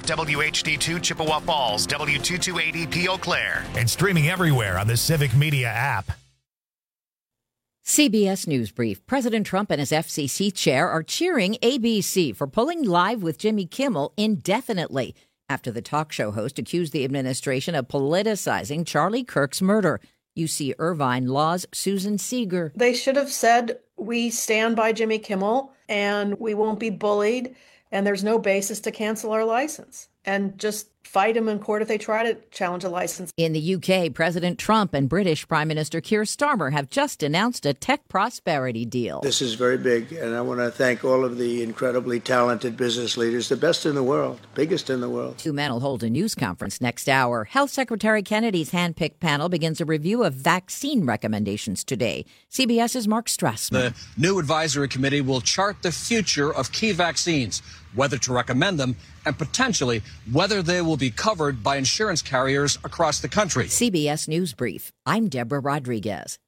WHD2 Chippewa Falls, W2280P Eau Claire. And streaming everywhere on the Civic Media app. CBS News Brief. President Trump and his FCC chair are cheering ABC for pulling Live with Jimmy Kimmel indefinitely after the talk show host accused the administration of politicizing Charlie Kirk's murder. UC Irvine Law's Susan Seeger. They should have said, we stand by Jimmy Kimmel and we won't be bullied and there's no basis to cancel our license, and just fight him in court if they try to challenge a license. In the UK, President Trump and British Prime Minister Keir Starmer have just announced a tech prosperity deal. This is very big, and I want to thank all of the incredibly talented business leaders, the best in the world, biggest in the world. Two men will hold a news conference next hour. Health Secretary Kennedy's handpicked panel begins a review of vaccine recommendations today. CBS's Mark Strassman. The new advisory committee will chart the future of key vaccines, whether to recommend them, and potentially whether they will be covered by insurance carriers across the country. CBS News Brief. I'm Deborah Rodriguez.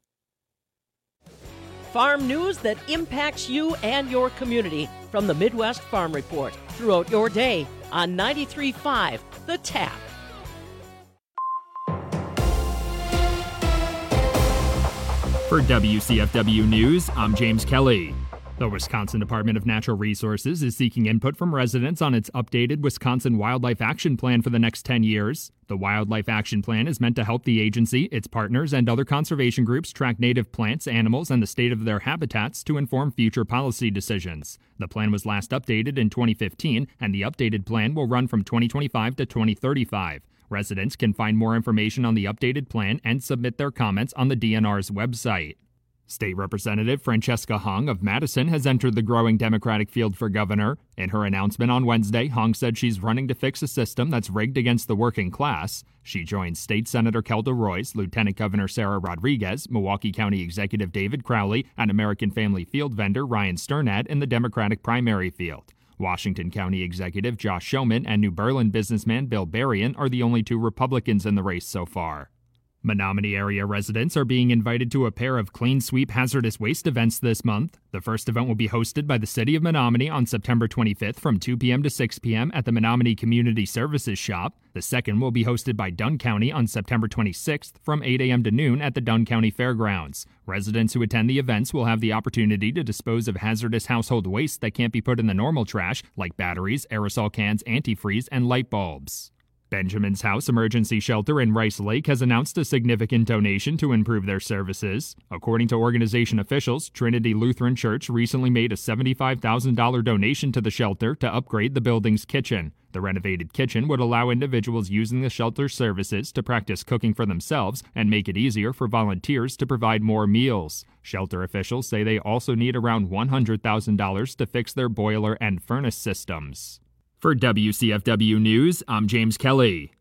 Farm news that impacts you and your community from the Midwest Farm Report throughout your day on 93.5 The Tap. For WCFW News, I'm James Kelly. The Wisconsin Department of Natural Resources is seeking input from residents on its updated Wisconsin Wildlife Action Plan for the next 10 years. The Wildlife Action Plan is meant to help the agency, its partners, and other conservation groups track native plants, animals, and the state of their habitats to inform future policy decisions. The plan was last updated in 2015, and the updated plan will run from 2025 to 2035. Residents can find more information on the updated plan and submit their comments on the DNR's website. State Representative Francesca Hung of Madison has entered the growing Democratic field for governor. In her announcement on Wednesday, Hung said she's running to fix a system that's rigged against the working class. She joins State Senator Kelda Royce, Lieutenant Governor Sarah Rodriguez, Milwaukee County Executive David Crowley, and American Family Field vendor Ryan Sternad in the Democratic primary field. Washington County Executive Josh Showman and New Berlin businessman Bill Berrien are the only two Republicans in the race so far. Menominee area residents are being invited to a pair of Clean Sweep Hazardous Waste events this month. The first event will be hosted by the City of Menominee on September 25th from 2 p.m. to 6 p.m. at the Menominee Community Services Shop. The second will be hosted by Dunn County on September 26th from 8 a.m. to noon at the Dunn County Fairgrounds. Residents who attend the events will have the opportunity to dispose of hazardous household waste that can't be put in the normal trash, like batteries, aerosol cans, antifreeze, and light bulbs. Benjamin's House Emergency Shelter in Rice Lake has announced a significant donation to improve their services. According to organization officials, Trinity Lutheran Church recently made a $75,000 donation to the shelter to upgrade the building's kitchen. The renovated kitchen would allow individuals using the shelter's services to practice cooking for themselves and make it easier for volunteers to provide more meals. Shelter officials say they also need around $100,000 to fix their boiler and furnace systems. For WCFW News, I'm James Kelly.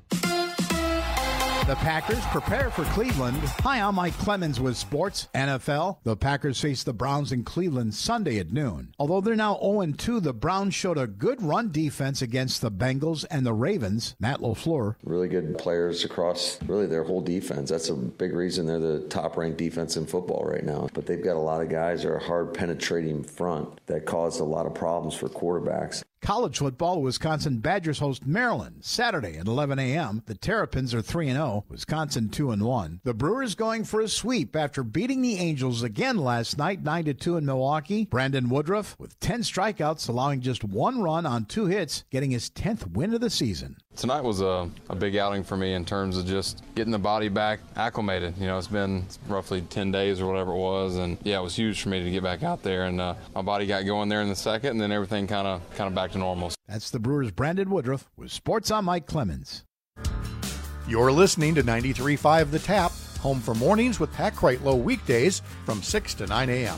The Packers prepare for Cleveland. Hi, I'm Mike Clemens with sports. NFL, the Packers face the Browns in Cleveland Sunday at noon. Although they're now 0-2, the Browns showed a good run defense against the Bengals and the Ravens. Matt LaFleur. Really good players across really their whole defense. That's a big reason they're the top-ranked defense in football right now. But they've got a lot of guys that are hard penetrating front that cause a lot of problems for quarterbacks. College football, Wisconsin Badgers host Maryland Saturday at 11 a.m. The Terrapins are 3-0, Wisconsin 2-1. The Brewers going for a sweep after beating the Angels again last night, 9-2 in Milwaukee. Brandon Woodruff with 10 strikeouts, allowing just one run on 2 hits, getting his 10th win of the season. Tonight was a big outing for me in terms of just getting the body back acclimated. You know, it's been roughly 10 days or whatever it was, and yeah, it was huge for me to get back out there, and my body got going there in the second, and then everything kind of back to normal. That's the Brewers' Brandon Woodruff with Sports on Mike Clemens. You're listening to 93.5 The Tap, home for mornings with Pat Kreitlow weekdays from 6 to 9 a.m.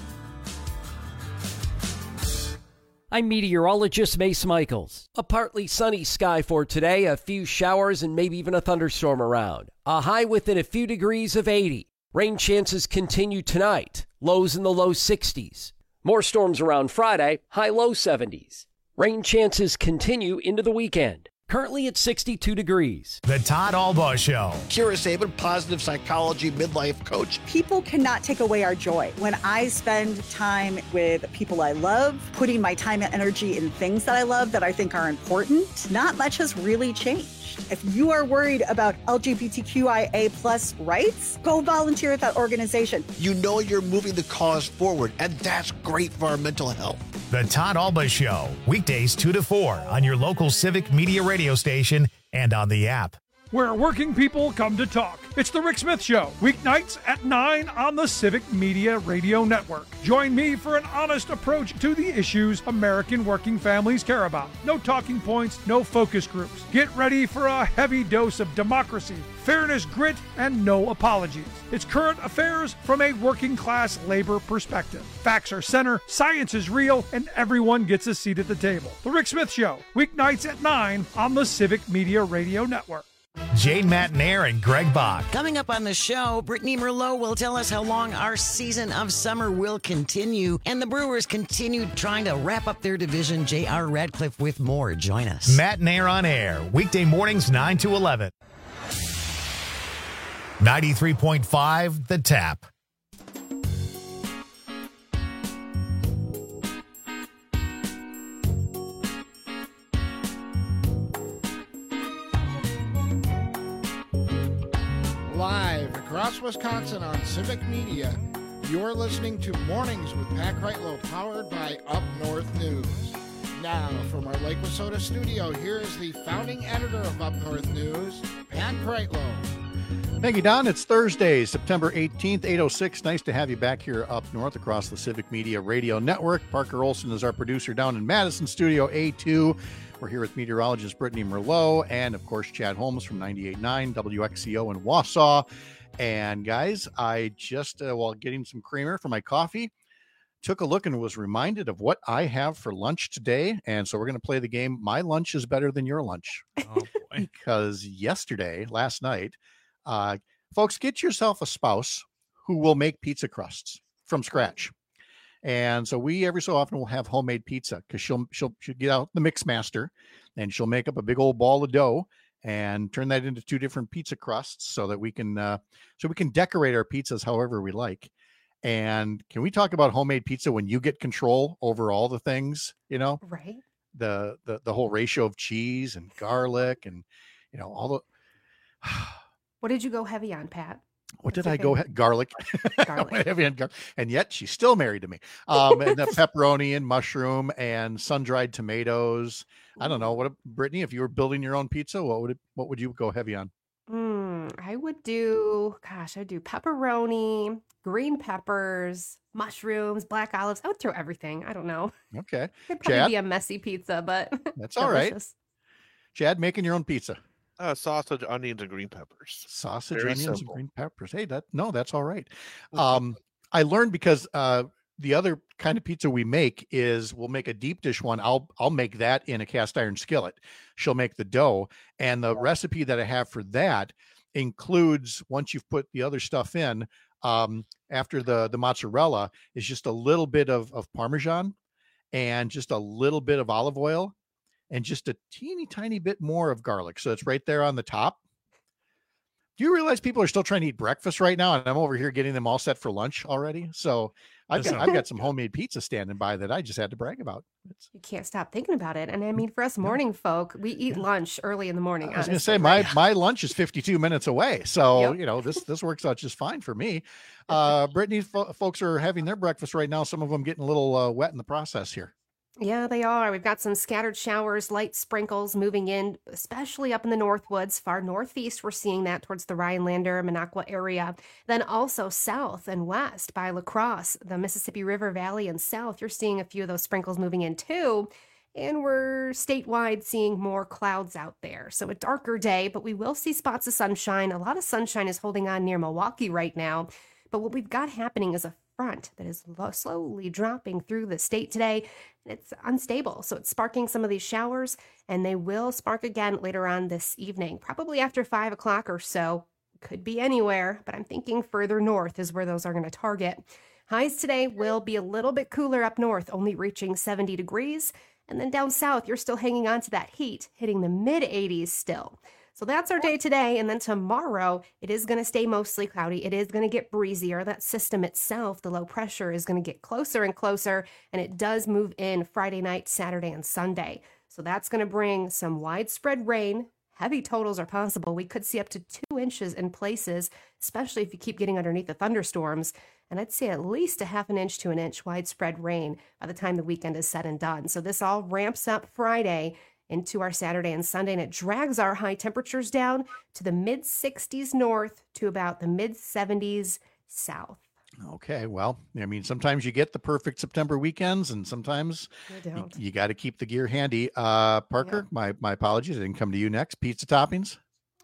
I'm meteorologist Mace Michaels. A partly sunny sky for today, a few showers and maybe even a thunderstorm around. A high within a few degrees of 80. Rain chances continue tonight, lows in the low 60s. More storms around Friday, high low 70s. Rain chances continue into the weekend. currently at 62 degrees. The Todd Albaugh Show. Kira Sabin, positive psychology midlife coach. People cannot take away our joy. When I spend time with people I love, putting my time and energy in things that I love that I think are important, not much has really changed. If you are worried about LGBTQIA plus rights, go volunteer at that organization. You know you're moving the cause forward, and that's great for our mental health. The Todd Albaugh Show, weekdays 2 to 4 on your local Civic Media radio station and on the app. Where working people come to talk. It's the Rick Smith Show, weeknights at 9 on the Civic Media Radio Network. Join me for an honest approach to the issues American working families care about. No talking points, no focus groups. Get ready for a heavy dose of democracy, fairness, grit, and no apologies. It's current affairs from a working class labor perspective. Facts are center, science is real, and everyone gets a seat at the table. The Rick Smith Show, weeknights at 9 on the Civic Media Radio Network. Jane Matnair and Greg Bach. Coming up on the show, Brittany Merlot will tell us how long our season of summer will continue. And the Brewers continue trying to wrap up their division. J.R. Radcliffe with more. Join us. Matnair on air, weekday mornings 9 to 11. 93.5 The Tap. Live across Wisconsin on Civic Media, you're listening to Mornings with Pat Kreitlow, powered by Up North News. Now, from our Lake Wissota studio, here is the founding editor of Up North News, Pat Kreitlow. Thank you, Don. It's Thursday, September 18th, 8:06. Nice to have you back here up north across the Civic Media Radio Network. Parker Olson is our producer down in Madison, Studio A2. We're here with meteorologist Brittany Merlot and, of course, Chad Holmes from 98.9 WXCO in Wausau. And, guys, I just, while getting some creamer for my coffee, took a look and was reminded of what I have for lunch today. And so we're going to play the game, My Lunch is Better Than Your Lunch. Oh, boy. Because last night, folks, get yourself a spouse who will make pizza crusts from scratch. And so we every so often will have homemade pizza because she'll get out the mix master and she'll make up a big old ball of dough and turn that into 2 different pizza crusts so that we can decorate our pizzas however we like. And can we talk about homemade pizza when you get control over all the things, Right. The whole ratio of cheese and garlic and all the What did you go heavy on, Pat? What did I go? Garlic. Garlic. Heavy on garlic. And yet she's still married to me. And the pepperoni and mushroom and sun-dried tomatoes. I don't know. Brittany, if you were building your own pizza, what would you go heavy on? I'd do pepperoni, green peppers, mushrooms, black olives. I would throw everything. I don't know. Okay. It'd probably Chad? be a messy pizza, but That's all right. delicious. Chad, making your own pizza. Sausage, onions, and green peppers. Sausage, Very onions, simple. and green peppers. Hey, that's all right. I learned because the other kind of pizza we make is we'll make a deep dish one. I'll make that in a cast iron skillet. She'll make the dough. And the recipe that I have for that includes, once you've put the other stuff in, after the mozzarella, is just a little bit of Parmesan and just a little bit of olive oil and just a teeny tiny bit more of garlic. So it's right there on the top. Do you realize people are still trying to eat breakfast right now? And I'm over here getting them all set for lunch already. So I've got some homemade pizza standing by that I just had to brag about. You can't stop thinking about it. And I mean, for us morning folk, we eat lunch early in the morning. I was going to say my lunch is 52 minutes away. So, this works out just fine for me. Brittany, folks are having their breakfast right now. Some of them getting a little wet in the process here. Yeah, they are. We've got some scattered showers, light sprinkles moving in, especially up in the Northwoods. Far northeast, we're seeing that towards the Rhinelander, Minocqua area. Then also south and west by La Crosse, the Mississippi River Valley and south, you're seeing a few of those sprinkles moving in too. And we're statewide seeing more clouds out there. So a darker day, but we will see spots of sunshine. A lot of sunshine is holding on near Milwaukee right now. But what we've got happening is a front that is slowly dropping through the state today. It's unstable, so it's sparking some of these showers, and they will spark again later on this evening, probably after 5 o'clock or so. Could be anywhere, but I'm thinking further north is where those are going to target. Highs today will be a little bit cooler up north, only reaching 70 degrees. And then down south, you're still hanging on to that heat, hitting the mid-80s still. So that's our day today. And then tomorrow, it is going to stay mostly cloudy. It is going to get breezier. That system itself, the low pressure, is going to get closer and closer. And it does move in Friday night, Saturday, and Sunday. So that's going to bring some widespread rain. Heavy totals are possible. We could see up to 2 inches in places, especially if you keep getting underneath the thunderstorms. And I'd say at least a half an inch to an inch widespread rain by the time the weekend is said and done. So this all ramps up Friday into our Saturday and Sunday, and it drags our high temperatures down to the mid-60s north to about the mid-70s south. Okay, well, I mean, sometimes you get the perfect September weekends, and sometimes you got to keep the gear handy. Parker, my apologies, I didn't come to you next. Pizza toppings?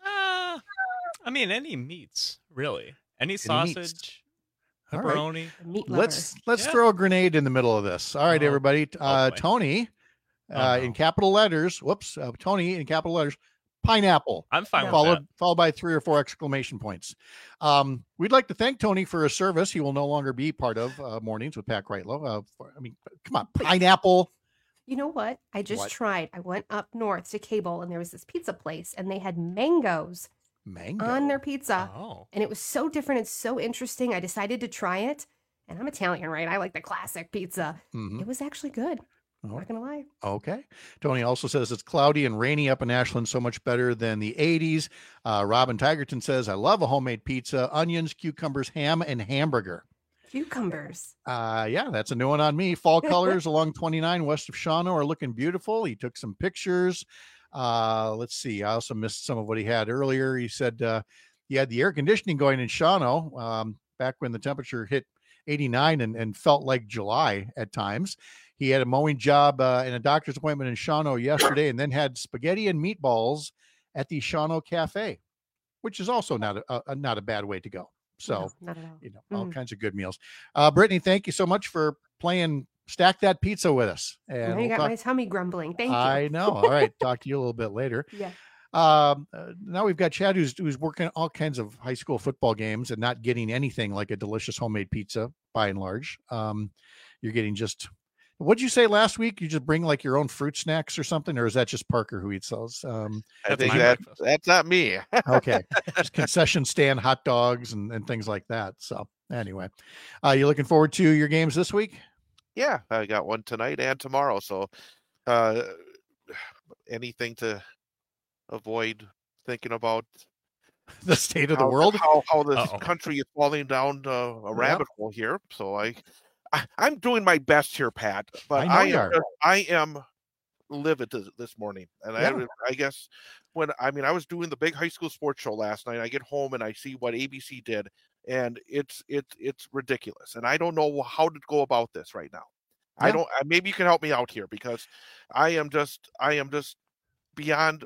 I mean, any meats, really. Any sausage, pepperoni. Right. Let's throw a grenade in the middle of this. All right, everybody. Tony, in capital letters. Tony in capital letters. Pineapple. I'm fine with that. Followed by 3 or 4 exclamation points. We'd like to thank Tony for his service. He will no longer be part of Mornings with Pat Kreitlow. I mean, come on, pineapple. You know what? I just tried. I went up north to Cable, and there was this pizza place, and they had mangoes on their pizza. And it was so different and so interesting. I decided to try it. And I'm Italian, right? I like the classic pizza. It was actually good. Not gonna lie. Okay. Tony also says it's cloudy and rainy up in Ashland, so much better than the 80s. Robin Tigerton says, I love a homemade pizza, onions, cucumbers, ham, and hamburger. Cucumbers. Yeah, that's a new one on me. Fall colors along 29 west of Shawano are looking beautiful. He took some pictures. Let's see. I also missed some of what he had earlier. He said he had the air conditioning going in Shawano back when the temperature hit 89 and felt like July at times. He had a mowing job and a doctor's appointment in Shawano yesterday, and then had spaghetti and meatballs at the Shawano Cafe, which is also not a bad way to go. So, no, not at all. You know, all kinds of good meals. Brittany, thank you so much for playing Stack That Pizza with us. And now you got my tummy grumbling. Thank you. I know. All right. Talk to you a little bit later. Yeah. Now we've got Chad who's working all kinds of high school football games and not getting anything like a delicious homemade pizza by and large. You're getting just, what'd you say last week? You just bring like your own fruit snacks or something, or is that just Parker who eats those? I think that's not me. Okay. Just concession stand hot dogs and things like that. So anyway, you looking forward to your games this week? Yeah, I got one tonight and tomorrow. So anything to avoid thinking about the state of the world, how this country is falling down a rabbit hole here. So I'm doing my best here, Pat, but I am livid this morning. And I guess I was doing the big high school sports show last night. I get home and I see what ABC did, and it's ridiculous. And I don't know how to go about this right now. Yeah. Maybe you can help me out here, because I am just beyond.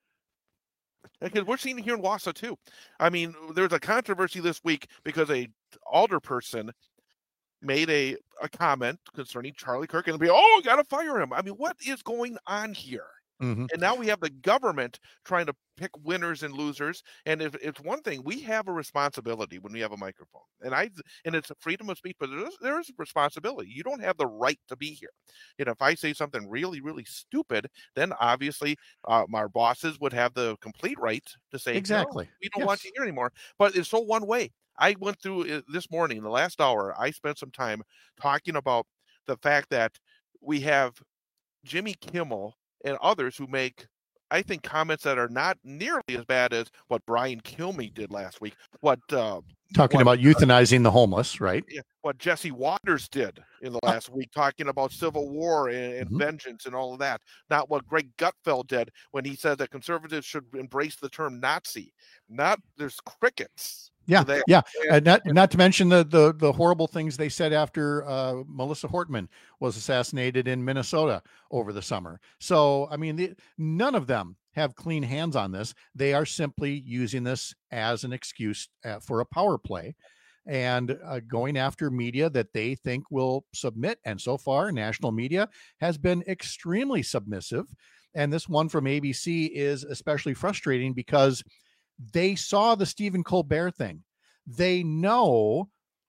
Because we're seeing it here in Wausau too. I mean, there's a controversy this week because a alderperson made a comment concerning Charlie Kirk, and got to fire him. I mean, what is going on here? Mm-hmm. And now we have the government trying to pick winners and losers. And if it's one thing, we have a responsibility when we have a microphone, and it's a freedom of speech, but there is a responsibility. You don't have the right to be here. And if I say something really, really stupid, then obviously our bosses would have the complete right to say, exactly, no, we don't want you here anymore. But it's so one way. I went through this morning, the last hour, I spent some time talking about the fact that we have Jimmy Kimmel and others who make, I think, comments that are not nearly as bad as what Brian Kilmeade did last week. Talking about euthanizing the homeless, right? Yeah, what Jesse Waters did in the last week, talking about civil war and vengeance and all of that. Not what Greg Gutfeld did when he said that conservatives should embrace the term Nazi. There's crickets. Yeah, and not to mention the horrible things they said after Melissa Hortman was assassinated in Minnesota over the summer. So, I mean, none of them have clean hands on this. They are simply using this as an excuse for a power play and going after media that they think will submit. And so far, national media has been extremely submissive. And this one from ABC is especially frustrating because they saw the Stephen Colbert thing. They know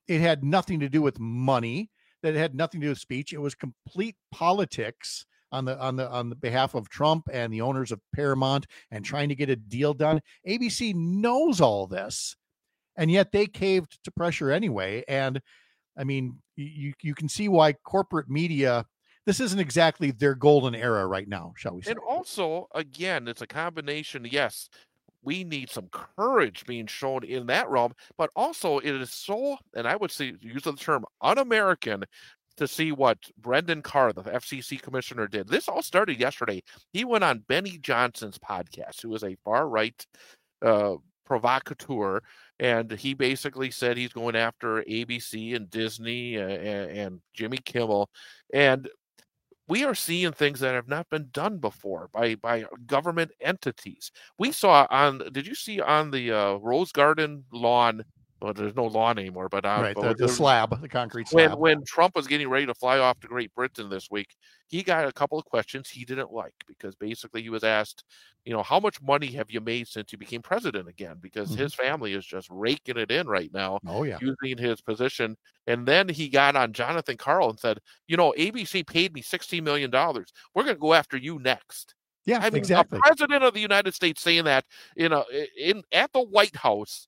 it had nothing to do with money, that it had nothing to do with speech. It was complete politics on the behalf of Trump and the owners of Paramount and trying to get a deal done. ABC knows all this, and yet they caved to pressure anyway. And I mean, you can see why corporate media, this isn't exactly their golden era right now, shall we say. And also, again, it's a combination. Yes, we need some courage being shown in that realm, but also it is so, and I would say, use the term un-American, to see what Brendan Carr, the FCC commissioner, did. This all started yesterday. He went on Benny Johnson's podcast, who is a far-right provocateur, and he basically said he's going after ABC and Disney and Jimmy Kimmel. And we are seeing things that have not been done before by government entities. We saw did you see on the Rose Garden lawn? Well, there's no lawn anymore, but the slab, the concrete slab. When Trump was getting ready to fly off to Great Britain this week, he got a couple of questions he didn't like, because basically he was asked, how much money have you made since you became president again? Because his family is just raking it in right now, using his position. And then he got on Jonathan Karl and said, ABC paid me $16 million. We're going to go after you next. Yeah, I mean, exactly. The president of the United States saying that at the White House.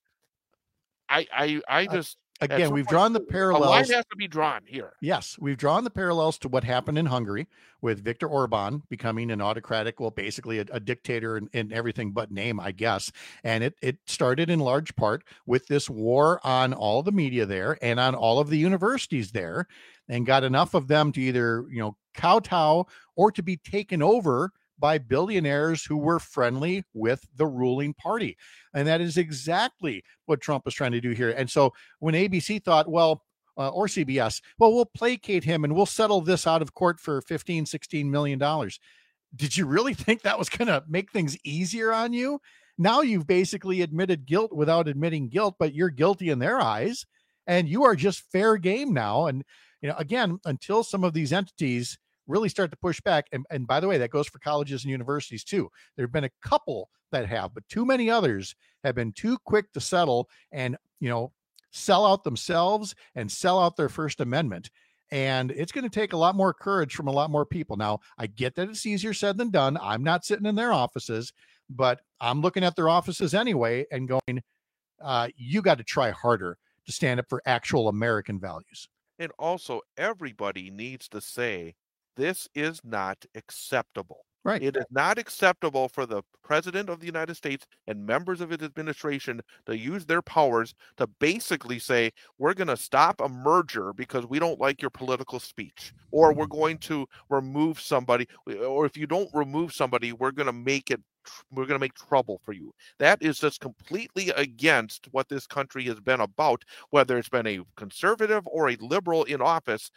I just again, we've drawn the parallels. A line has to be drawn here. Yes, we've drawn the parallels to what happened in Hungary with Viktor Orban becoming an autocratic, well, basically a dictator in everything but name, I guess. And it started in large part with this war on all the media there and on all of the universities there, and got enough of them to either kowtow or to be taken over by billionaires who were friendly with the ruling party. And that is exactly what Trump is trying to do here. And so when ABC thought, or CBS, we'll placate him and we'll settle this out of court for $15-16 million. Did you really think that was going to make things easier on you? Now you've basically admitted guilt without admitting guilt, but you're guilty in their eyes, and you are just fair game now. And, again, until some of these entities really start to push back. And by the way, that goes for colleges and universities too. There have been a couple that have, but too many others have been too quick to settle and, sell out themselves and sell out their First Amendment. And it's going to take a lot more courage from a lot more people. Now, I get that it's easier said than done. I'm not sitting in their offices, but I'm looking at their offices anyway and going, you got to try harder to stand up for actual American values. And also, everybody needs to say, this is not acceptable. Right. It is not acceptable for the president of the United States and members of his administration to use their powers to basically say, we're going to stop a merger because we don't like your political speech, or we're going to remove somebody, or if you don't remove somebody, we're going to make trouble for you. That is just completely against what this country has been about, whether it's been a conservative or a liberal in office.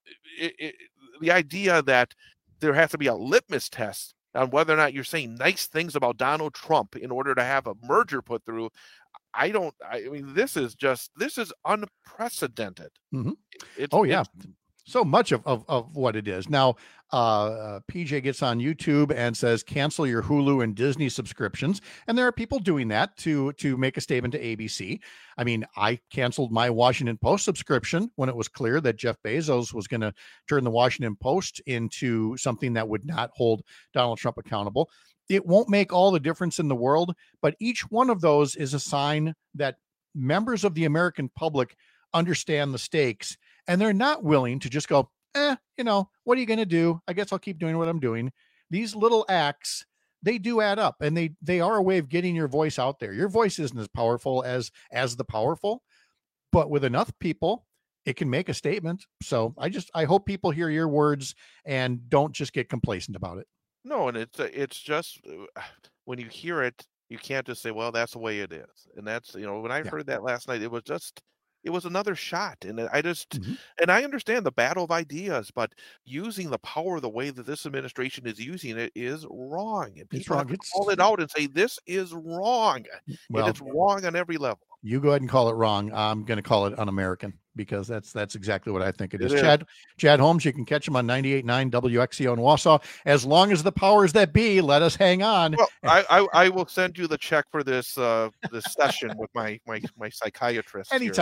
The idea that there has to be a litmus test on whether or not you're saying nice things about Donald Trump in order to have a merger put through. I mean, this is unprecedented. Mm-hmm. So much of what it is. Now, PJ gets on YouTube and says, cancel your Hulu and Disney subscriptions. And there are people doing that to make a statement to ABC. I mean, I canceled my Washington Post subscription when it was clear that Jeff Bezos was going to turn the Washington Post into something that would not hold Donald Trump accountable. It won't make all the difference in the world, but each one of those is a sign that members of the American public understand the stakes, and they're not willing to just go, what are you going to do? I guess I'll keep doing what I'm doing. These little acts, they do add up, and they are a way of getting your voice out there. Your voice isn't as powerful as the powerful, but with enough people, it can make a statement. So I hope people hear your words and don't just get complacent about it. No, and it's just when you hear it, you can't just say, well, that's the way it is. And that's, when I heard that last night, it was another shot. And and I understand the battle of ideas, but using the power the way that this administration is using it is wrong. And people have to call it out and say, this is wrong. Well, and it's wrong on every level. You go ahead and call it wrong. I'm going to call it un-American, because that's exactly what I think it is. Chad Holmes, you can catch him on 98.9 WXCO in Wausau. As long as the powers that be let us hang on. Well, I will send you the check for this this session with my psychiatrist. Anytime.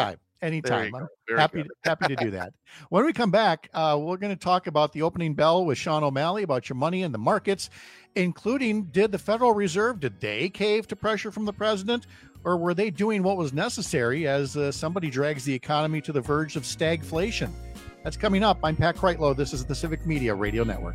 Anytime. I'm happy to do that. When we come back, we're going to talk about the opening bell with Sean O'Malley about your money in the markets, including did the Federal Reserve, did they cave to pressure from the president, or were they doing what was necessary as somebody drags the economy to the verge of stagflation? That's coming up. I'm Pat Kreitlow. This is the Civic Media Radio Network.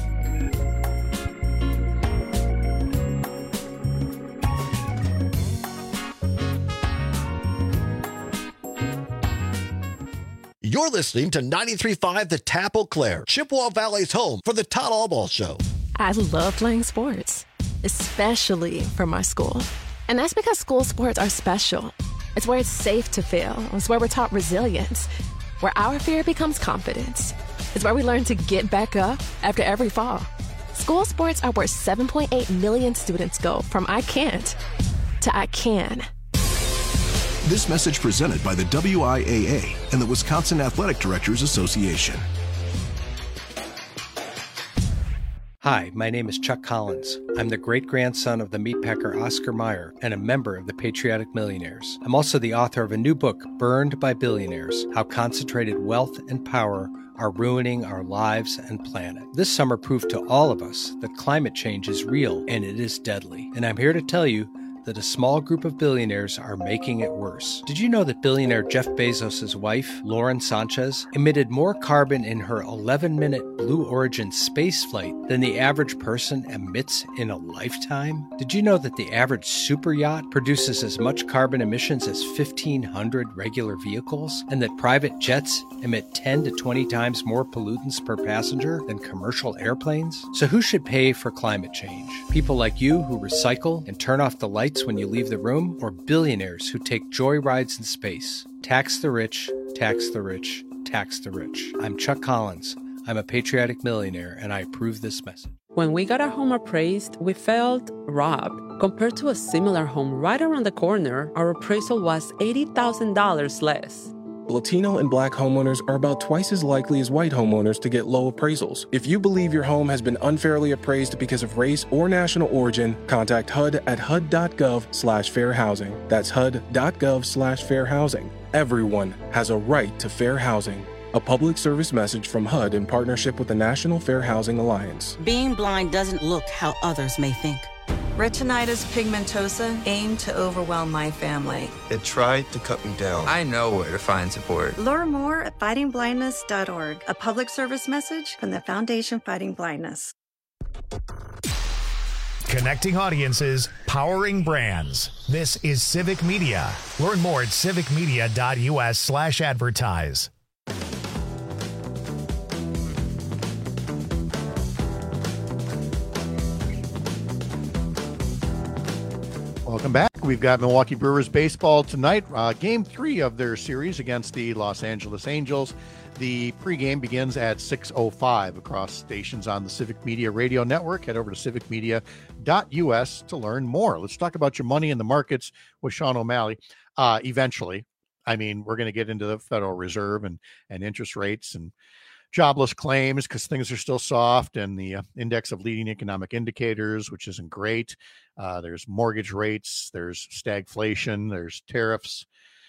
You're listening to 93.5 The Tap Eau Claire, Chippewa Valley's home for the Todd Albaugh Show. I love playing sports, especially for my school. And that's because school sports are special. It's where it's safe to fail. It's where we're taught resilience, where our fear becomes confidence. It's where we learn to get back up after every fall. School sports are where 7.8 million students go from I can't to I can. This message presented by the WIAA and the Wisconsin Athletic Directors Association. Hi, my name is Chuck Collins. I'm the great-grandson of the meatpacker Oscar Mayer and a member of the Patriotic Millionaires. I'm also the author of a new book, Burned by Billionaires: How Concentrated Wealth and Power are ruining our lives and planet. This summer proved to all of us that climate change is real and it is deadly. And I'm here to tell you that a small group of billionaires are making it worse. Did you know that billionaire Jeff Bezos' wife, Lauren Sanchez, emitted more carbon in her 11-minute Blue Origin space flight than the average person emits in a lifetime? Did you know that the average super yacht produces as much carbon emissions as 1,500 regular vehicles, and that private jets emit 10 to 20 times more pollutants per passenger than commercial airplanes? So who should pay for climate change? People like you who recycle and turn off the lights when you leave the room, or billionaires who take joy rides in space? Tax the rich, tax the rich, tax the rich. I'm Chuck Collins. I'm a patriotic millionaire, and I approve this message. When we got our home appraised, we felt robbed. Compared to a similar home right around the corner, our appraisal was $80,000 less. Latino and Black homeowners are about twice as likely as white homeowners to get low appraisals. If you believe your home has been unfairly appraised because of race or national origin, contact HUD at hud.gov/fair housing. That's hud.gov/fair housing. Everyone has a right to fair housing. A public service message from HUD in partnership with the National Fair Housing Alliance. Being blind doesn't look how others may think. Retinitis pigmentosa aimed to overwhelm my family. It tried to cut me down. I know where to find support. Learn more at fightingblindness.org, a public service message from the Foundation Fighting Blindness. Connecting audiences, powering brands. This is Civic Media. Learn more at civicmedia.us/advertise. Welcome back. We've got Milwaukee Brewers baseball tonight. Game 3 of their series against the Los Angeles Angels. The pregame begins at 6:05 across stations on the Civic Media Radio Network. Head over to civicmedia.us to learn more. Let's talk about your money in the markets with Sean O'Malley. Eventually, I mean, we're going to get into the Federal Reserve and interest rates and jobless claims because things are still soft, and the index of leading economic indicators, which isn't great. There's mortgage rates, there's stagflation, there's tariffs.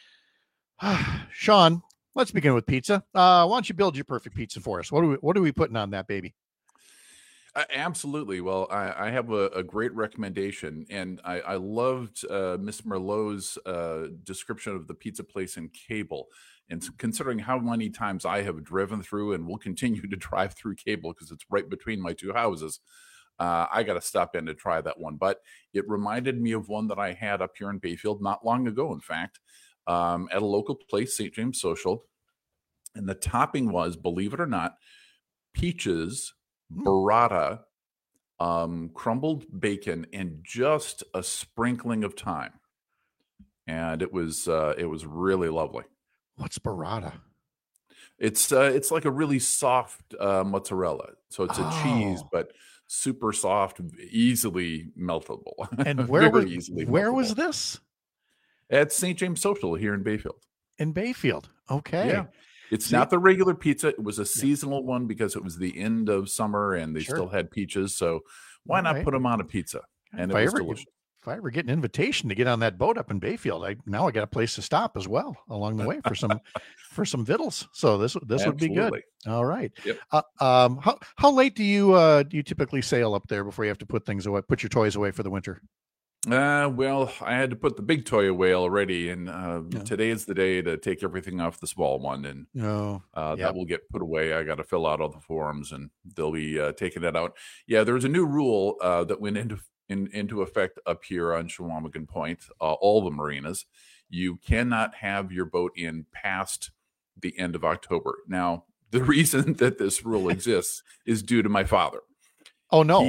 Sean, let's begin with pizza. Why don't you build your perfect pizza for us? What are we putting on that baby? Absolutely. Well, I have a great recommendation, and I loved Miss Merlot's description of the pizza place in Cable. And considering how many times I have driven through and will continue to drive through Cable because it's right between my two houses, I got to stop in to try that one. But it reminded me of one that I had up here in Bayfield not long ago, in fact, at a local place, St. James Social. And the topping was, believe it or not, peaches, burrata, crumbled bacon, and just a sprinkling of thyme. And it was really lovely. What's burrata? It's like a really soft mozzarella. So it's a cheese, but super soft, easily meltable. And where was this? At St. James Social here in Bayfield. In Bayfield. Okay. Yeah. It's not the regular pizza. It was a seasonal one because it was the end of summer and they still had peaches. So why not put them on a pizza? And it was delicious. if I ever get an invitation to get on that boat up in Bayfield, I got a place to stop as well along the way for some vittles. So this would be good. All right. Yep. How late do you typically sail up there before you have to put your toys away for the winter? Well, I had to put the big toy away already, and today is the day to take everything off the small one, and that will get put away. I got to fill out all the forms, and they'll be taking that out. Yeah, there's a new rule that went into effect up here on Chequamegon Point, all the marinas. You cannot have your boat in past the end of October. Now, the reason that this rule exists is due to my father. Oh no!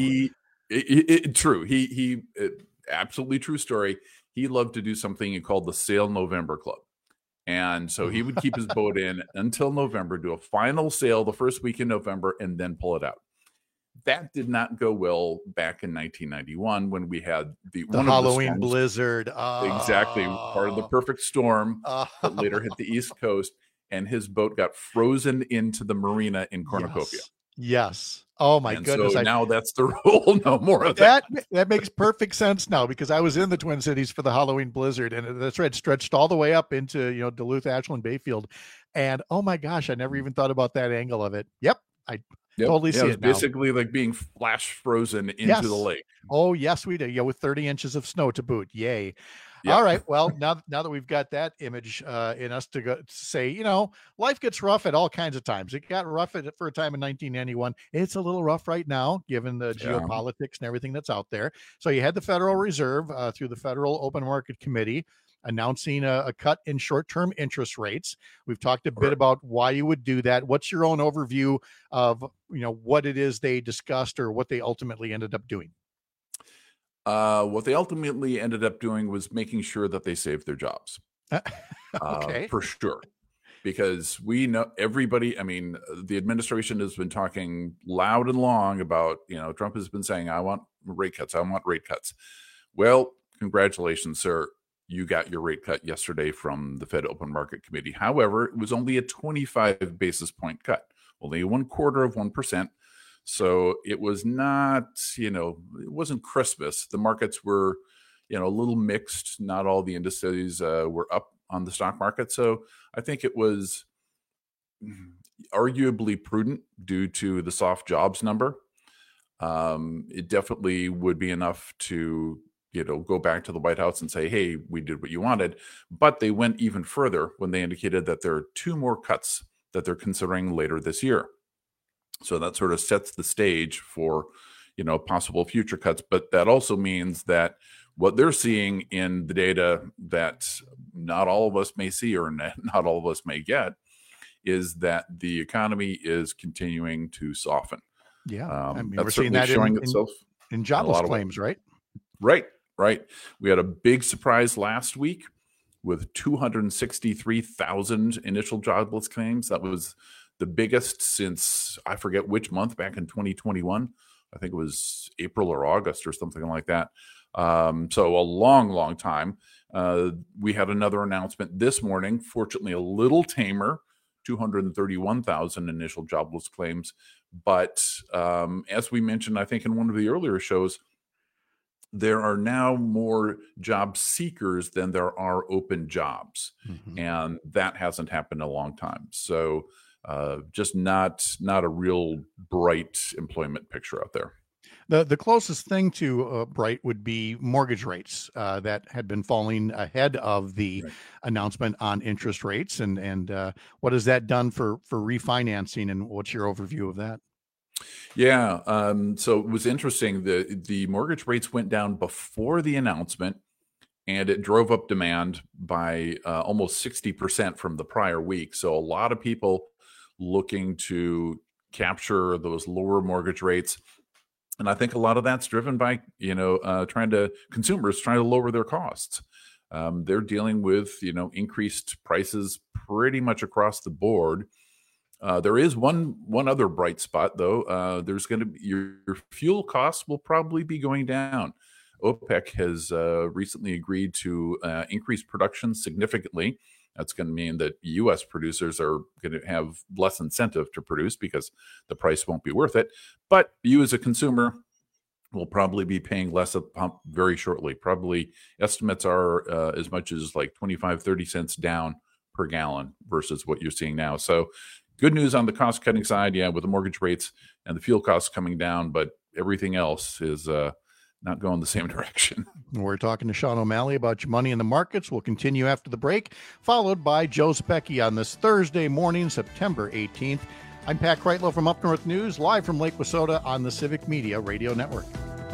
True. He absolutely true story. He loved to do something he called the Sail November Club. And so he would keep his boat in until November, do a final sail the first week in November, and then pull it out. That did not go well back in 1991 when we had the Halloween blizzard. Exactly. Part of the perfect storm that later hit the East Coast. And his boat got frozen into the marina in Cornucopia. Yes. Oh my goodness. So now that's the rule. No more of that. That makes perfect sense now, because I was in the Twin Cities for the Halloween blizzard, and the thread stretched all the way up into, Duluth, Ashland, Bayfield. And oh my gosh, I never even thought about that angle of it. Yep. Totally see it now. Basically like being flash frozen into the lake. Oh yes, we do. Yeah, with 30 inches of snow to boot. Yay. Yep. All right. Well, now that we've got that image in us to say, life gets rough at all kinds of times. It got rough for a time in 1991. It's a little rough right now, given the geopolitics and everything that's out there. So you had the Federal Reserve through the Federal Open Market Committee announcing a cut in short-term interest rates. We've talked a bit about why you would do that. What's your own overview of, what it is they discussed or what they ultimately ended up doing? What they ultimately ended up doing was making sure that they saved their jobs. Okay. For sure. Because we know everybody, the administration has been talking loud and long about, Trump has been saying, I want rate cuts. Well, congratulations, sir. You got your rate cut yesterday from the Fed Open Market Committee. However, it was only a 25 basis point cut, only 1/4%. So it was not, it wasn't Christmas. The markets were, a little mixed. Not all the indices were up on the stock market. So I think it was arguably prudent due to the soft jobs number. It definitely would be enough to, go back to the White House and say, hey, we did what you wanted. But they went even further when they indicated that there are 2 more cuts that they're considering later this year. So that sort of sets the stage for, possible future cuts. But that also means that what they're seeing in the data that not all of us may see or not all of us may get is that the economy is continuing to soften. Yeah. We're seeing that in jobless claims, right? Right. We had a big surprise last week with 263,000 initial jobless claims. That was the biggest since I forget which month back in 2021. I think it was April or August or something like that. So a long time. We had another announcement this morning, fortunately a little tamer, 231,000 initial jobless claims. But as we mentioned, I think in one of the earlier shows, there are now more job seekers than there are open jobs. Mm-hmm. And that hasn't happened in a long time. So just not a real bright employment picture out there. The closest thing to bright would be mortgage rates that had been falling ahead of the announcement on interest rates. And what has that done for refinancing, and what's your overview of that? Yeah. So it was interesting. The mortgage rates went down before the announcement, and it drove up demand by almost 60% from the prior week. So a lot of people looking to capture those lower mortgage rates. And I think a lot of that's driven by, consumers trying to lower their costs. They're dealing with, increased prices pretty much across the board. There is one other bright spot, though. There's going to be your fuel costs will probably be going down. OPEC has recently agreed to increase production significantly. That's going to mean that U.S. producers are going to have less incentive to produce because the price won't be worth it. But you as a consumer will probably be paying less at the pump very shortly. Probably estimates are as much as like 25, 30 cents down per gallon versus what you're seeing now. So good news on the cost cutting side. Yeah, with the mortgage rates and the fuel costs coming down, but everything else is not going the same direction. We're talking to Sean O'Malley about your money in the markets. We'll continue after the break, followed by Joe Specky on this Thursday morning, September 18th. I'm Pat Kreitlow from Up North News, live from Lake Wissota on the Civic Media Radio Network.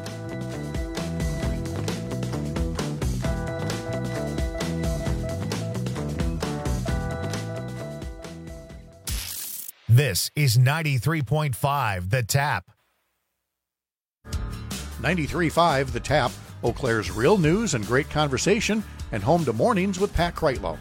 This is 93.5 The Tap. 93.5 The Tap, Eau Claire's real news and great conversation, and home to Mornings with Pat Kreitlow.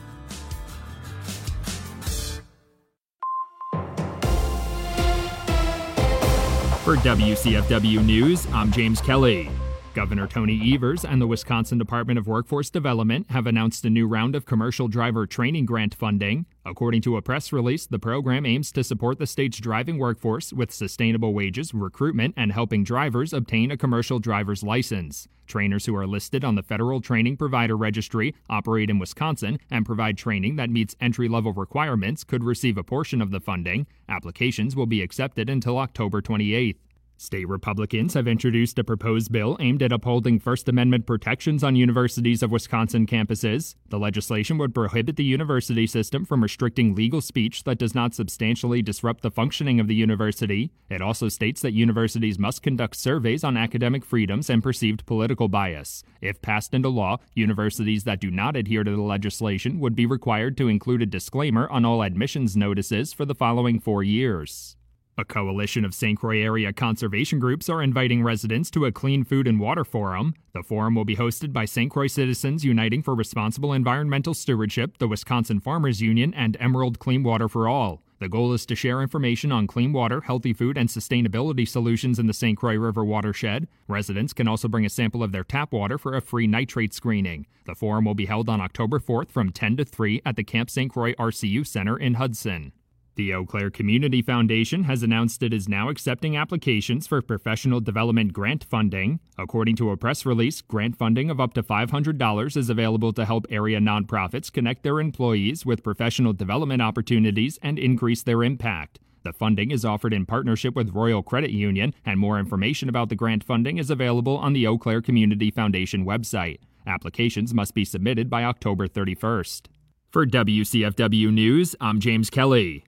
For WCFW News, I'm James Kelly. Governor Tony Evers and the Wisconsin Department of Workforce Development have announced a new round of commercial driver training grant funding. According to a press release, the program aims to support the state's driving workforce with sustainable wages, recruitment, and helping drivers obtain a commercial driver's license. Trainers who are listed on the Federal Training Provider Registry, operate in Wisconsin, and provide training that meets entry-level requirements could receive a portion of the funding. Applications will be accepted until October 28th. State Republicans have introduced a proposed bill aimed at upholding First Amendment protections on Universities of Wisconsin campuses. The legislation would prohibit the university system from restricting legal speech that does not substantially disrupt the functioning of the university. It also states that universities must conduct surveys on academic freedoms and perceived political bias. If passed into law, universities that do not adhere to the legislation would be required to include a disclaimer on all admissions notices for the following 4 years. A coalition of St. Croix area conservation groups are inviting residents to a Clean Food and Water Forum. The forum will be hosted by St. Croix Citizens Uniting for Responsible Environmental Stewardship, the Wisconsin Farmers Union, and Emerald Clean Water for All. The goal is to share information on clean water, healthy food, and sustainability solutions in the St. Croix River watershed. Residents can also bring a sample of their tap water for a free nitrate screening. The forum will be held on October 4th from 10 to 3 at the Camp St. Croix RCU Center in Hudson. The Eau Claire Community Foundation has announced it is now accepting applications for professional development grant funding. According to a press release, grant funding of up to $500 is available to help area nonprofits connect their employees with professional development opportunities and increase their impact. The funding is offered in partnership with Royal Credit Union, and more information about the grant funding is available on the Eau Claire Community Foundation website. Applications must be submitted by October 31st. For WCFW News, I'm James Kelly.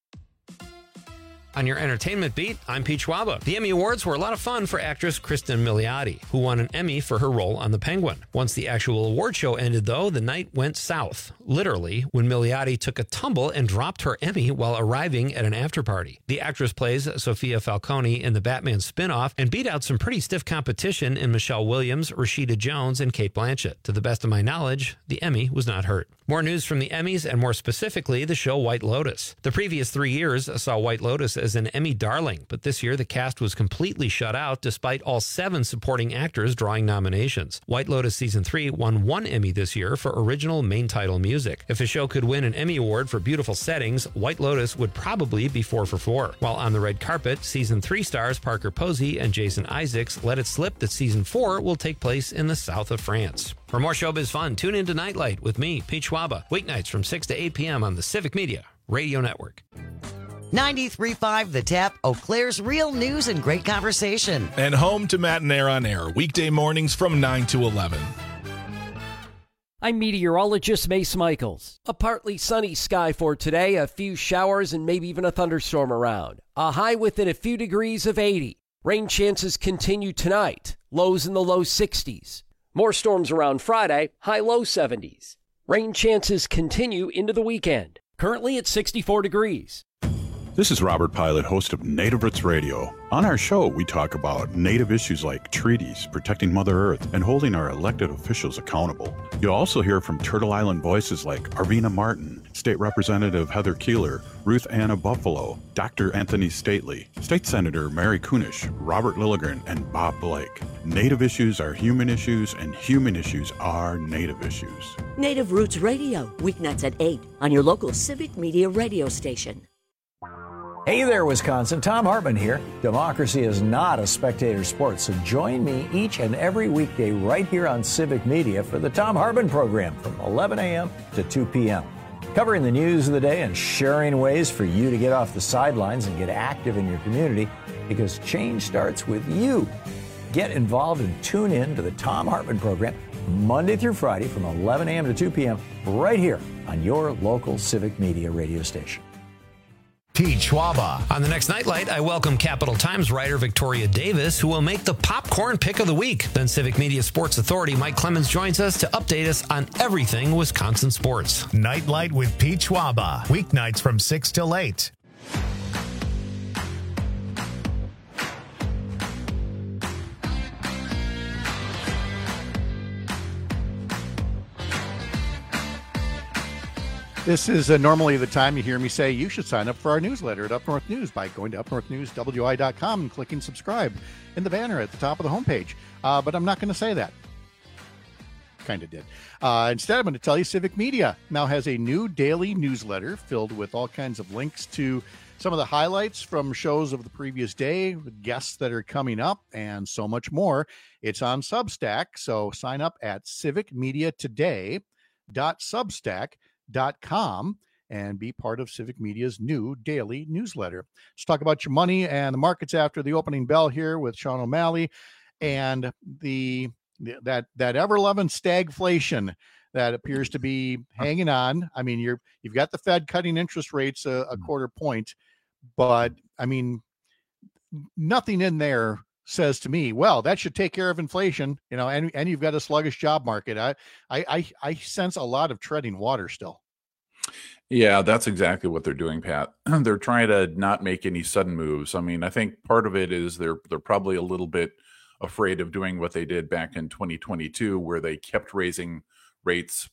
On your entertainment beat, I'm Pete Schwaba. The Emmy Awards were a lot of fun for actress Kristen Milioti, who won an Emmy for her role on The Penguin. Once the actual award show ended, though, the night went south, literally, when Milioti took a tumble and dropped her Emmy while arriving at an after-party. The actress plays Sophia Falcone in the Batman spin-off and beat out some pretty stiff competition in Michelle Williams, Rashida Jones, and Cate Blanchett. To the best of my knowledge, the Emmy was not hurt. More news from the Emmys, and more specifically, the show White Lotus. The previous 3 years saw White Lotus as an Emmy darling, but this year the cast was completely shut out despite all 7 supporting actors drawing nominations. White Lotus Season 3 won 1 Emmy this year for original main title music. If a show could win an Emmy Award for beautiful settings, White Lotus would probably be 4 for 4. While on the red carpet, Season 3 stars Parker Posey and Jason Isaacs let it slip that Season 4 will take place in the south of France. For more showbiz fun, tune in to Nightlight with me, Pete Schwaba, weeknights from 6 to 8 p.m. on the Civic Media Radio Network. 93.5 The Tap, Eau Claire's real news and great conversation. And home to Matt and Air on Air, weekday mornings from 9 to 11. I'm meteorologist Mace Michaels. A partly sunny sky for today, a few showers and maybe even a thunderstorm around. A high within a few degrees of 80. Rain chances continue tonight, lows in the low 60s. More storms around Friday, high low 70s. Rain chances continue into the weekend. Currently at 64 degrees. This is Robert Pilot, host of Native Roots Radio. On our show, we talk about Native issues like treaties, protecting Mother Earth, and holding our elected officials accountable. You'll also hear from Turtle Island voices like Arvina Martin, State Representative Heather Keeler, Ruth Anna Buffalo, Dr. Anthony Stately, State Senator Mary Kunish, Robert Lilligren, and Bob Blake. Native issues are human issues, and human issues are Native issues. Native Roots Radio, weeknights at 8 on your local Civic Media radio station. Hey there, Wisconsin. Tom Hartman here. Democracy is not a spectator sport, so join me each and every weekday right here on Civic Media for the Tom Hartman program from 11 a.m. to 2 p.m. Covering the news of the day and sharing ways for you to get off the sidelines and get active in your community, because change starts with you. Get involved and tune in to the Tom Hartman program Monday through Friday from 11 a.m. to 2 p.m. right here on your local Civic Media radio station. Pete Schwaba. On the next Nightlight, I welcome Capital Times writer Victoria Davis, who will make the popcorn pick of the week. Then Civic Media Sports Authority Mike Clemens joins us to update us on everything Wisconsin sports. Nightlight with Pete Schwaba. Weeknights from 6 till 8. This is normally the time you hear me say you should sign up for our newsletter at Up North News by going to upnorthnewswi.com and clicking subscribe in the banner at the top of the homepage. But I'm not going to say that. Kind of did. Instead, I'm going to tell you Civic Media now has a new daily newsletter filled with all kinds of links to some of the highlights from shows of the previous day, guests that are coming up, and so much more. It's on Substack, so sign up at civicmediatoday.substack.com and be part of Civic Media's new daily newsletter. Let's talk about your money and the markets after the opening bell here with Sean O'Malley and that ever-loving stagflation that appears to be hanging on. I mean, you've got the Fed cutting interest rates a quarter point, but I mean, nothing in there says to me, well, that should take care of inflation, and you've got a sluggish job market. I sense a lot of treading water still. Yeah, that's exactly what they're doing, Pat. They're trying to not make any sudden moves. I mean, I think part of it is they're probably a little bit afraid of doing what they did back in 2022, where they kept raising rates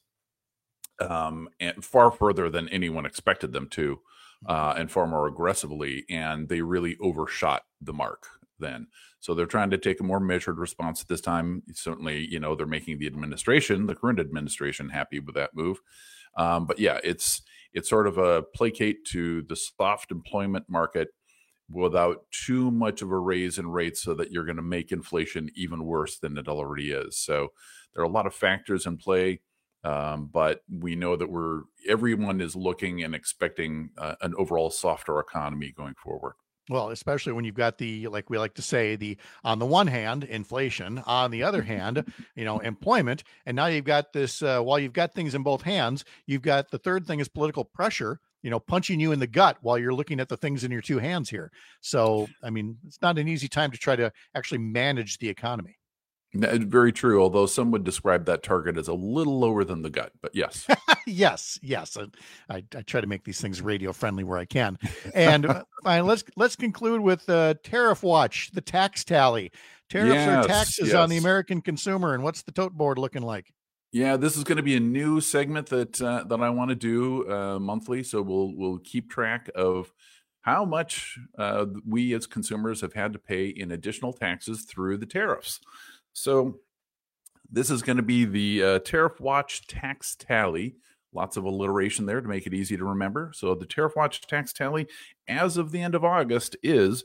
and far further than anyone expected them to, and far more aggressively, and they really overshot the mark then. So they're trying to take a more measured response this time. Certainly, they're making the current administration, happy with that move. But yeah, it's sort of a placate to the soft employment market without too much of a raise in rates so that you're going to make inflation even worse than it already is. So there are a lot of factors in play, but we know that everyone is looking and expecting an overall softer economy going forward. Well, especially when you've got like we like to say, on the one hand, inflation, on the other hand, employment. And now you've got this, while you've got things in both hands, you've got the third thing is political pressure, punching you in the gut while you're looking at the things in your two hands here. So, I mean, it's not an easy time to try to actually manage the economy. Very true. Although some would describe that target as a little lower than the gut, but yes. yes. I try to make these things radio friendly where I can. And fine, let's conclude with Tariff Watch, the tax tally. Tariffs are taxes on the American consumer. And what's the tote board looking like? Yeah, this is going to be a new segment that I want to do monthly. So we'll keep track of how much we as consumers have had to pay in additional taxes through the tariffs. So this is going to be the Tariff Watch tax tally. Lots of alliteration there to make it easy to remember. So the Tariff Watch tax tally as of the end of August is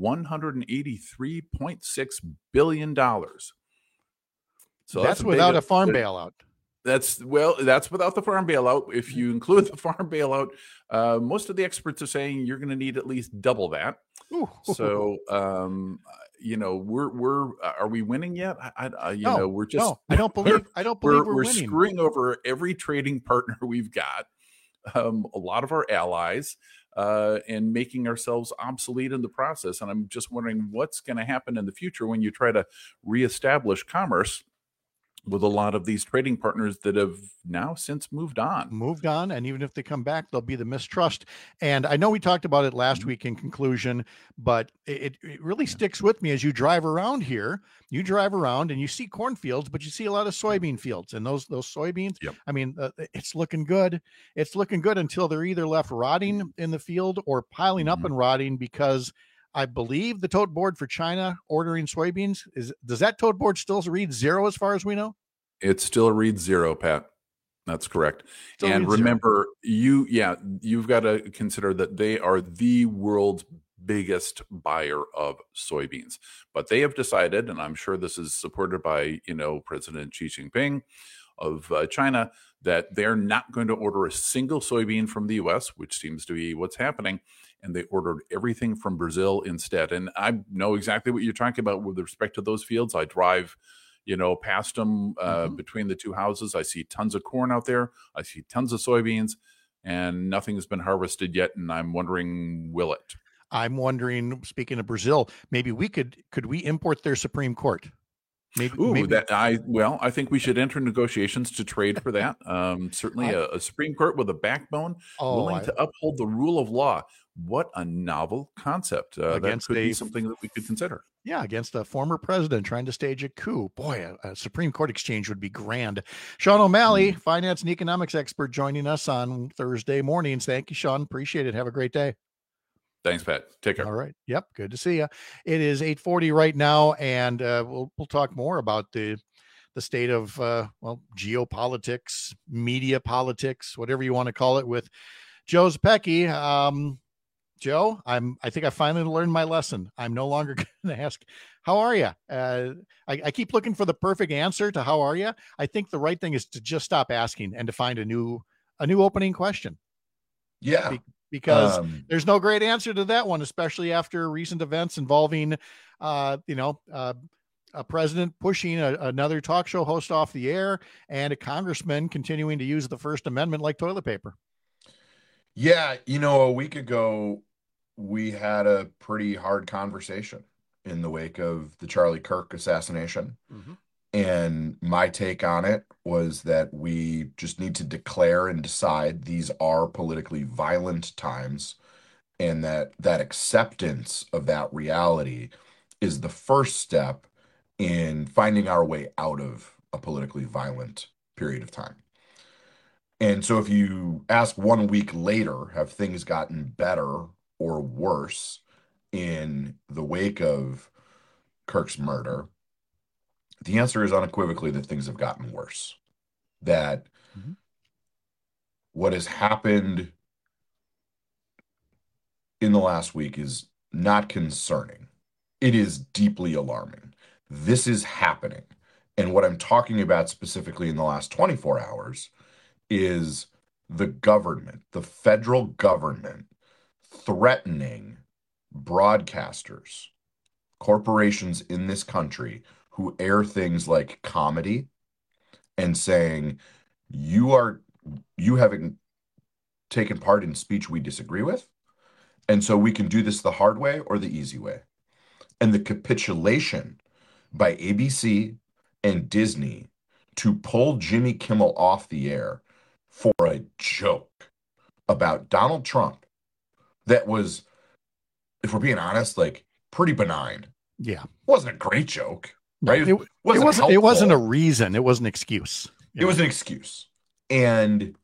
$183.6 billion. So that's without a farm bailout. That's without the farm bailout. If you include the farm bailout, most of the experts are saying you're going to need at least double that. Ooh. So, are we winning yet? We're just. No, I don't believe we're winning. Screwing over every trading partner we've got, a lot of our allies, and making ourselves obsolete in the process. And I'm just wondering what's going to happen in the future when you try to reestablish commerce with a lot of these trading partners that have now since moved on. And even if they come back, there'll be the mistrust. And I know we talked about it last week in conclusion, but it really sticks with me as you drive around here. You drive around and you see cornfields, but you see a lot of soybean fields, and those soybeans, I mean, it's looking good. It's looking good until they're either left rotting in the field or piling up and rotting, because I believe the tote board for China ordering soybeans does that tote board still read 0 as far as we know? It still reads 0, Pat. That's correct. So and remember, you've got to consider that they are the world's biggest buyer of soybeans. But they have decided, and I'm sure this is supported by, President Xi Jinping of China, that they're not going to order a single soybean from the U.S., which seems to be what's happening. And they ordered everything from Brazil instead. And I know exactly what you're talking about with respect to those fields. I drive past them between the two houses. I see tons of corn out there. I see tons of soybeans, and nothing has been harvested yet. And I'm wondering, will it? I'm wondering, speaking of Brazil, maybe could we import their Supreme Court? Maybe. I think we should enter negotiations to trade for that. Certainly a Supreme Court with a backbone, willing to uphold the rule of law. What a novel concept. That could be something that we could consider. Yeah, against a former president trying to stage a coup. Boy, a Supreme Court exchange would be grand. Sean O'Malley, finance and economics expert, joining us on Thursday mornings. Thank you, Sean. Appreciate it. Have a great day. Thanks, Pat. Take care. All right. Yep. Good to see you. It is 8:40 right now, and we'll talk more about the state of geopolitics, media politics, whatever you want to call it, with Joe Zepecki. Joe, I think I finally learned my lesson. I'm no longer going to ask, how are you? I keep looking for the perfect answer to how are you. I think the right thing is to just stop asking and to find a new opening question. Yeah. Because there's no great answer to that one, especially after recent events involving, a president pushing another talk show host off the air and a congressman continuing to use the First Amendment like toilet paper. Yeah. A week ago, we had a pretty hard conversation in the wake of the Charlie Kirk assassination. Mm-hmm. And my take on it was that we just need to declare and decide these are politically violent times, and that acceptance of that reality is the first step in finding our way out of a politically violent period of time. And so if you ask 1 week later, have things gotten better or worse in the wake of Kirk's murder? The answer is unequivocally that things have gotten worse. That what has happened in the last week is not concerning. It is deeply alarming. This is happening. And what I'm talking about specifically in the last 24 hours is the government, the federal government, threatening broadcasters, corporations in this country who air things like comedy, and saying, you haven't taken part in speech we disagree with, and so we can do this the hard way or the easy way. And the capitulation by ABC and Disney to pull Jimmy Kimmel off the air for a joke about Donald Trump that was, if we're being honest, like pretty benign. Yeah. It wasn't a great joke, right? It wasn't a reason. It was an excuse. It was an excuse. And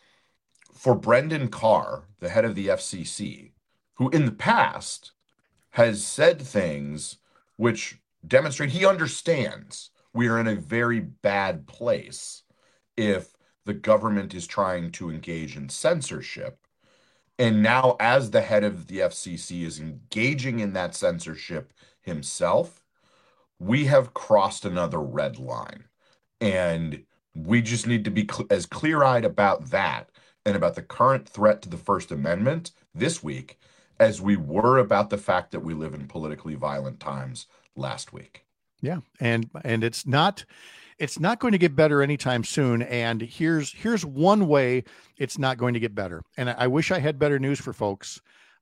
for Brendan Carr, the head of the FCC, who in the past has said things which demonstrate he understands we are in a very bad place if the government is trying to engage in censorship. And now, as the head of the FCC is engaging in that censorship himself, we have crossed another red line. And we just need to be as clear-eyed about that and about the current threat to the First Amendment this week as we were about the fact that we live in politically violent times last week. Yeah. And it's not going to get better anytime soon. And here's one way it's not going to get better. And I wish I had better news for folks.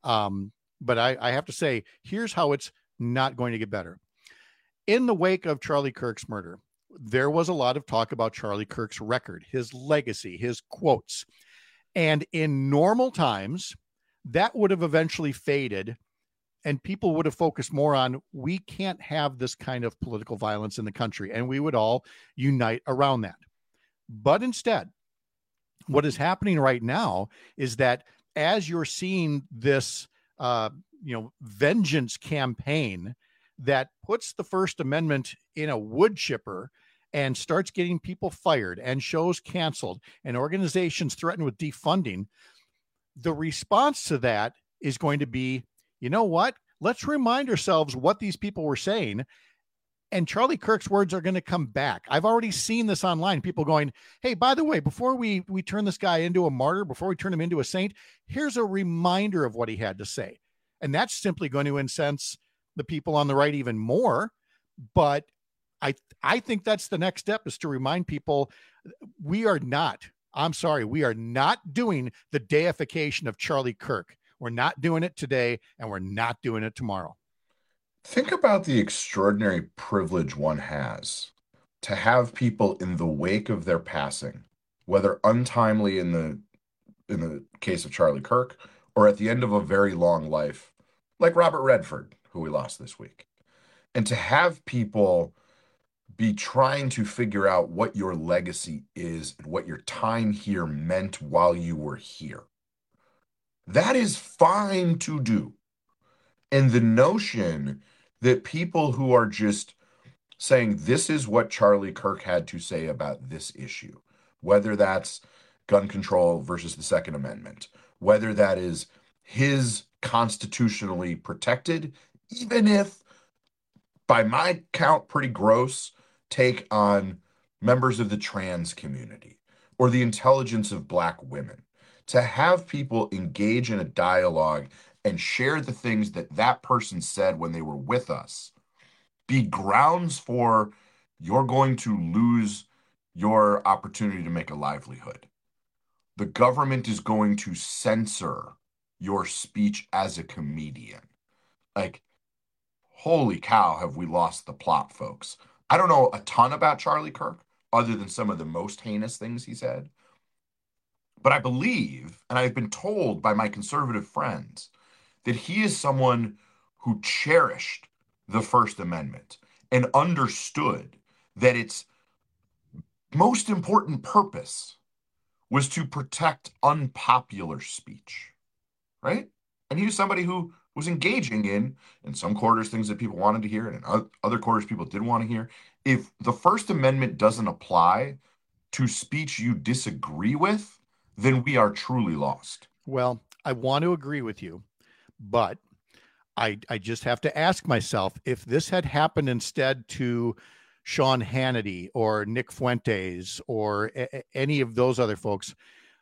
But I have to say, here's how it's not going to get better. In the wake of Charlie Kirk's murder, there was a lot of talk about Charlie Kirk's record, his legacy, his quotes. And in normal times, that would have eventually faded, and people would have focused more on, we can't have this kind of political violence in the country, and we would all unite around that. But instead, what is happening right now is that as you're seeing this, vengeance campaign that puts the First Amendment in a wood chipper and starts getting people fired and shows canceled and organizations threatened with defunding, the response to that is going to be, you know what? Let's remind ourselves what these people were saying. And Charlie Kirk's words are going to come back. I've already seen this online. People going, hey, by the way, before we turn this guy into a martyr, before we turn him into a saint, here's a reminder of what he had to say. And that's simply going to incense the people on the right even more. But I think that's the next step, is to remind people we are not doing the deification of Charlie Kirk. We're not doing it today, and we're not doing it tomorrow. Think about the extraordinary privilege one has to have people in the wake of their passing, whether untimely in the case of Charlie Kirk or at the end of a very long life, like Robert Redford, who we lost this week. And to have people be trying to figure out what your legacy is and what your time here meant while you were here. That is fine to do. And the notion that people who are just saying this is what Charlie Kirk had to say about this issue, whether that's gun control versus the Second Amendment, whether that is his constitutionally protected, even if, by my count, pretty gross take on members of the trans community or the intelligence of Black women, to have people engage in a dialogue and share the things that that person said when they were with us, be grounds for you're going to lose your opportunity to make a livelihood. The government is going to censor your speech as a comedian. Like, holy cow, have we lost the plot, folks. I don't know a ton about Charlie Kirk, other than some of the most heinous things he said. But I believe, and I've been told by my conservative friends, that he is someone who cherished the First Amendment and understood that its most important purpose was to protect unpopular speech, right? And he was somebody who was engaging in some quarters, things that people wanted to hear, and in other quarters, people didn't want to hear. If the First Amendment doesn't apply to speech you disagree with, then we are truly lost. Well, I want to agree with you, but I just have to ask myself, if this had happened instead to Sean Hannity or Nick Fuentes or any of those other folks,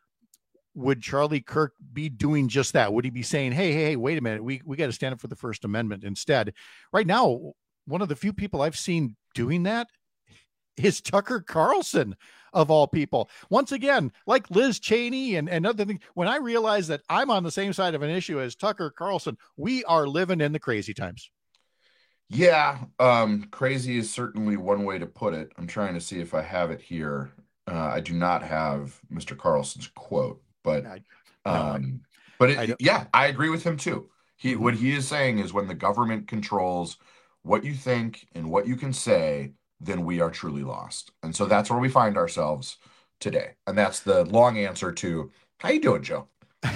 would Charlie Kirk be doing just that? Would he be saying, hey, wait a minute, we got to stand up for the First Amendment instead? Right now, one of the few people I've seen doing that is Tucker Carlson, of all people. Once again, like Liz Cheney and other things, when I realize that I'm on the same side of an issue as Tucker Carlson, we are living in the crazy times. Yeah, crazy is certainly one way to put it. I'm trying to see if I have it here. I do not have Mr. Carlson's quote, but yeah, I agree with him too. What he is saying is, when the government controls what you think and what you can say, then we are truly lost. And so that's where we find ourselves today. And that's the long answer to, how you doing, Joe?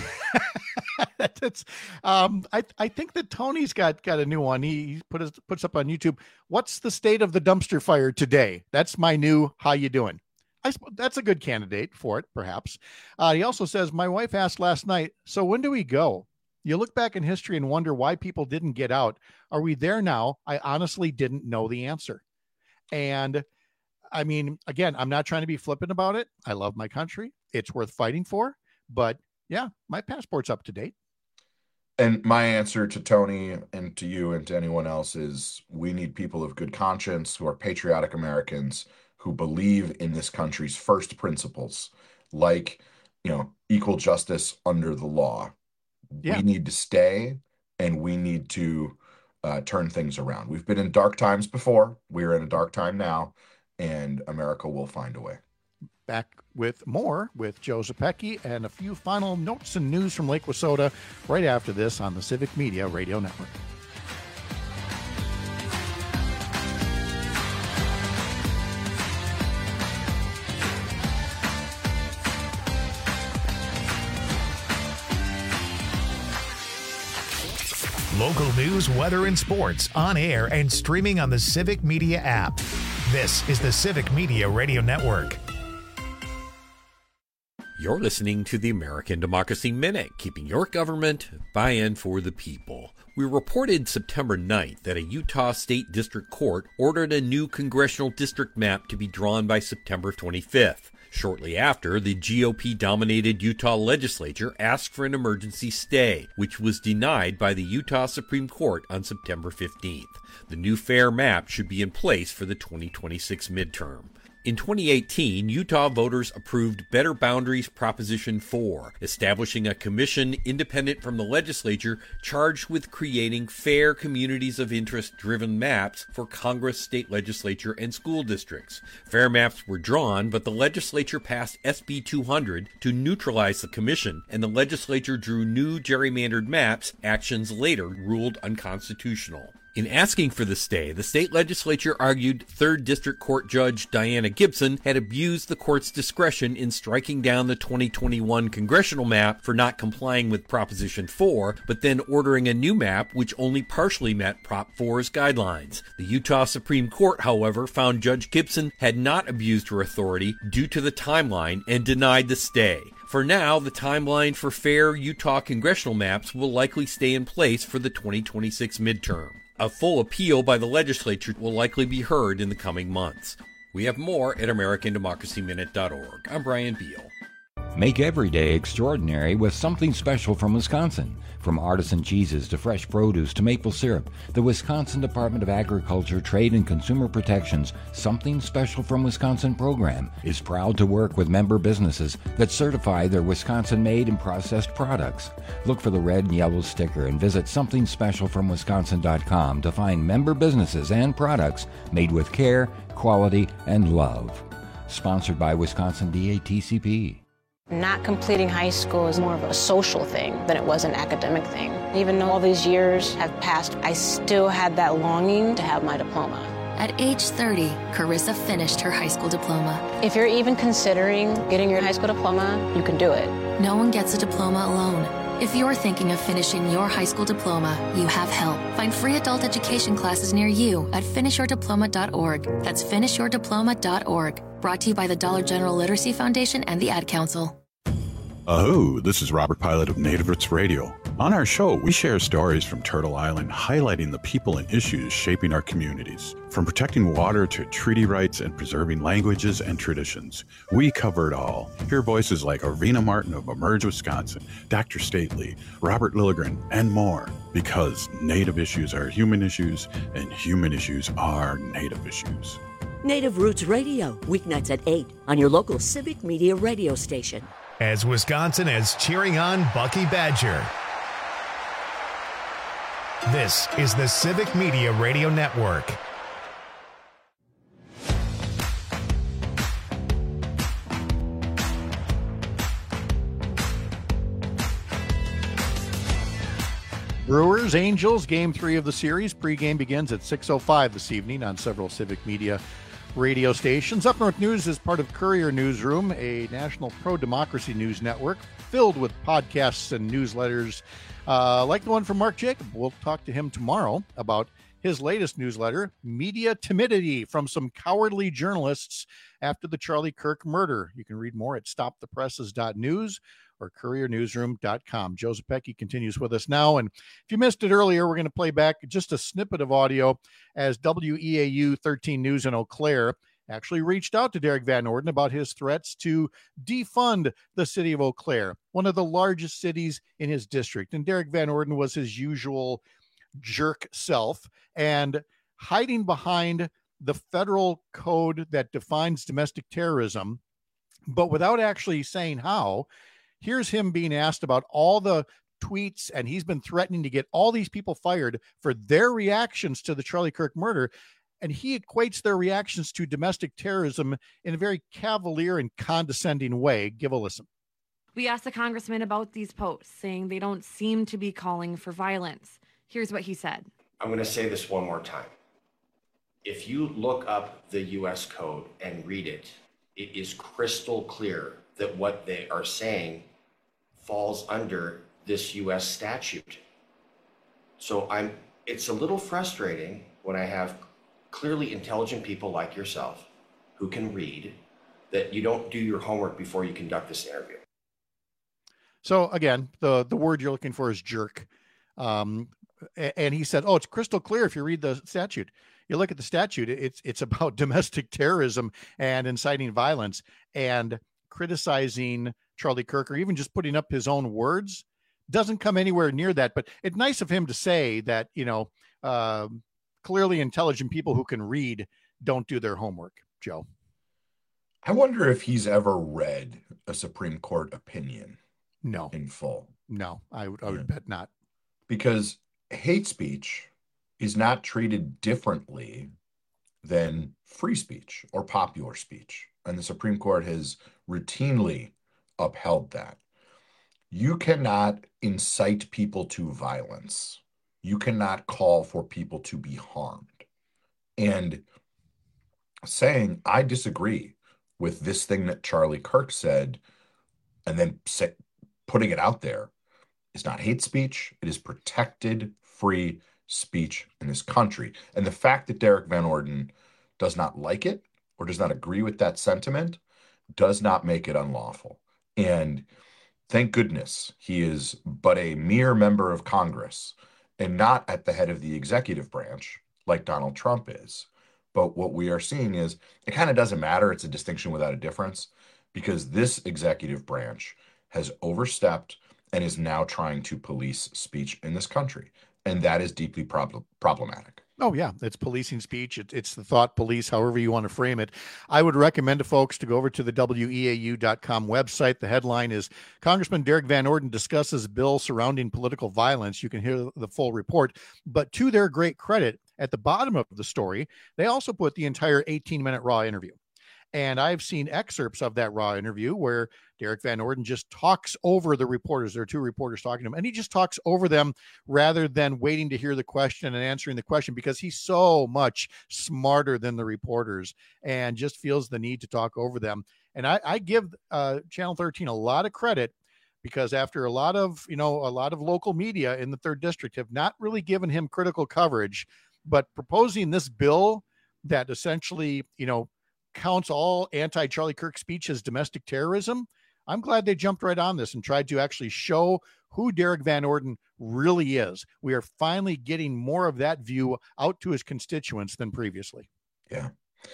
That's I think that Tony's got a new one. He puts up on YouTube. What's the state of the dumpster fire today? That's my new how you doing. That's a good candidate for it, perhaps. He also says, my wife asked last night, so when do we go? You look back in history and wonder why people didn't get out. Are we there now? I honestly didn't know the answer. And I mean, again, I'm not trying to be flippant about it. I love my country. It's worth fighting for. But yeah, my passport's up to date. And my answer to Tony and to you and to anyone else is, we need people of good conscience who are patriotic Americans who believe in this country's first principles, like, equal justice under the law. Yeah. We need to stay, and we need to turn things around. We've been in dark times before. We're in a dark time now, and America will find a way. Back with more with Joe Zepecki and a few final notes and news from Lake Wissota right after this on the Civic Media Radio Network. Local news, weather, and sports on air and streaming on the Civic Media app. This is the Civic Media Radio Network. You're listening to the American Democracy Minute, keeping your government by and for the people. We reported September 9th that a Utah State District Court ordered a new congressional district map to be drawn by September 25th. Shortly after, the GOP-dominated Utah legislature asked for an emergency stay, which was denied by the Utah Supreme Court on September 15th. The new fair map should be in place for the 2026 midterm. In 2018, Utah voters approved Better Boundaries Proposition 4, establishing a commission independent from the legislature charged with creating fair communities of interest-driven maps for Congress, state legislature, and school districts. Fair maps were drawn, but the legislature passed SB 200 to neutralize the commission, and the legislature drew new gerrymandered maps, actions later ruled unconstitutional. In asking for the stay, the state legislature argued 3rd District Court Judge Diana Gibson had abused the court's discretion in striking down the 2021 congressional map for not complying with Proposition 4, but then ordering a new map which only partially met Prop 4's guidelines. The Utah Supreme Court, however, found Judge Gibson had not abused her authority due to the timeline and denied the stay. For now, the timeline for fair Utah congressional maps will likely stay in place for the 2026 midterm. A full appeal by the legislature will likely be heard in the coming months. We have more at AmericanDemocracyMinute.org. I'm Brian Beal. Make every day extraordinary with something special from Wisconsin. From artisan cheeses to fresh produce to maple syrup, the Wisconsin Department of Agriculture, Trade and Consumer Protection's Something Special from Wisconsin program is proud to work with member businesses that certify their Wisconsin-made and processed products. Look for the red and yellow sticker and visit somethingspecialfromwisconsin.com to find member businesses and products made with care, quality, and love. Sponsored by Wisconsin DATCP. Not completing high school is more of a social thing than it was an academic thing. Even though all these years have passed, I still had that longing to have my diploma. At age 30, Carissa finished her high school diploma. If you're even considering getting your high school diploma, you can do it. No one gets a diploma alone. If you're thinking of finishing your high school diploma, you have help. Find free adult education classes near you at finishyourdiploma.org. That's finishyourdiploma.org. Brought to you by the Dollar General Literacy Foundation and the Ad Council. Aho, this is Robert Pilot of Native Roots Radio. On our show, we share stories from Turtle Island highlighting the people and issues shaping our communities. From protecting water to treaty rights and preserving languages and traditions, we cover it all. Hear voices like Arvina Martin of Emerge Wisconsin, Dr. Stately, Robert Lilligren, and more. Because Native issues are human issues, and human issues are Native issues. Native Roots Radio, weeknights at 8 on your local Civic Media radio station. As Wisconsin is cheering on Bucky Badger. This is the Civic Media Radio Network. Brewers, Angels, Game 3 of the series. Pre-game begins at 6:05 this evening on several Civic Media radio stations. Up North News is part of Courier Newsroom, a national pro-democracy news network filled with podcasts and newsletters like the one from Mark Jacob. We'll talk to him tomorrow about his latest newsletter, Media Timidity, from some cowardly journalists after the Charlie Kirk murder. You can read more at stopthepresses.news or couriernewsroom.com. Joe Zepecki continues with us now. And if you missed it earlier, we're going to play back just a snippet of audio as WEAU 13 News in Eau Claire actually reached out to Derek Van Orden about his threats to defund the city of Eau Claire, one of the largest cities in his district. And Derek Van Orden was his usual jerk self and hiding behind the federal code that defines domestic terrorism, but without actually saying how. Here's him being asked about all the tweets, and he's been threatening to get all these people fired for their reactions to the Charlie Kirk murder. And he equates their reactions to domestic terrorism in a very cavalier and condescending way. Give a listen. We asked the congressman about these posts, saying they don't seem to be calling for violence. Here's what he said. I'm going to say this one more time. If you look up the U.S. code and read it, it is crystal clear that what they are saying falls under this U.S. statute. So it's a little frustrating when I have clearly intelligent people like yourself who can read, that you don't do your homework before you conduct this interview. So again, the word you're looking for is jerk. And he said, oh, it's crystal clear if you read the statute. You look at the statute, it's about domestic terrorism and inciting violence, and criticizing Charlie Kirk or even just putting up his own words doesn't come anywhere near that. But it's nice of him to say that, clearly intelligent people who can read don't do their homework, Joe. I wonder if he's ever read a Supreme Court opinion. No. In full. No, I would bet not. Because hate speech is not treated differently than free speech or popular speech. And the Supreme Court has routinely upheld that. You cannot incite people to violence. You cannot call for people to be harmed. And saying, I disagree with this thing that Charlie Kirk said, and then putting it out there, is not hate speech. It is protected free speech in this country. And the fact that Derek Van Orden does not like it or does not agree with that sentiment does not make it unlawful. And thank goodness he is but a mere member of Congress and not at the head of the executive branch like Donald Trump is. But what we are seeing is it kind of doesn't matter. It's a distinction without a difference, because this executive branch has overstepped and is now trying to police speech in this country. And that is deeply problematic. Oh, yeah. It's policing speech. It's the thought police, however you want to frame it. I would recommend to folks to go over to the WEAU.com website. The headline is Congressman Derek Van Orden discusses bill surrounding political violence. You can hear the full report. But to their great credit, at the bottom of the story, they also put the entire 18-minute raw interview. And I've seen excerpts of that raw interview where Derek Van Orden just talks over the reporters. There are two reporters talking to him, and he just talks over them rather than waiting to hear the question and answering the question, because he's so much smarter than the reporters and just feels the need to talk over them. And I give Channel 13 a lot of credit, because after a lot of local media in the 3rd District have not really given him critical coverage, but proposing this bill that essentially, counts all anti-Charlie Kirk speech as domestic terrorism, I'm glad they jumped right on this and tried to actually show who Derek Van Orden really is. We are finally getting more of that view out to his constituents than previously. Yeah.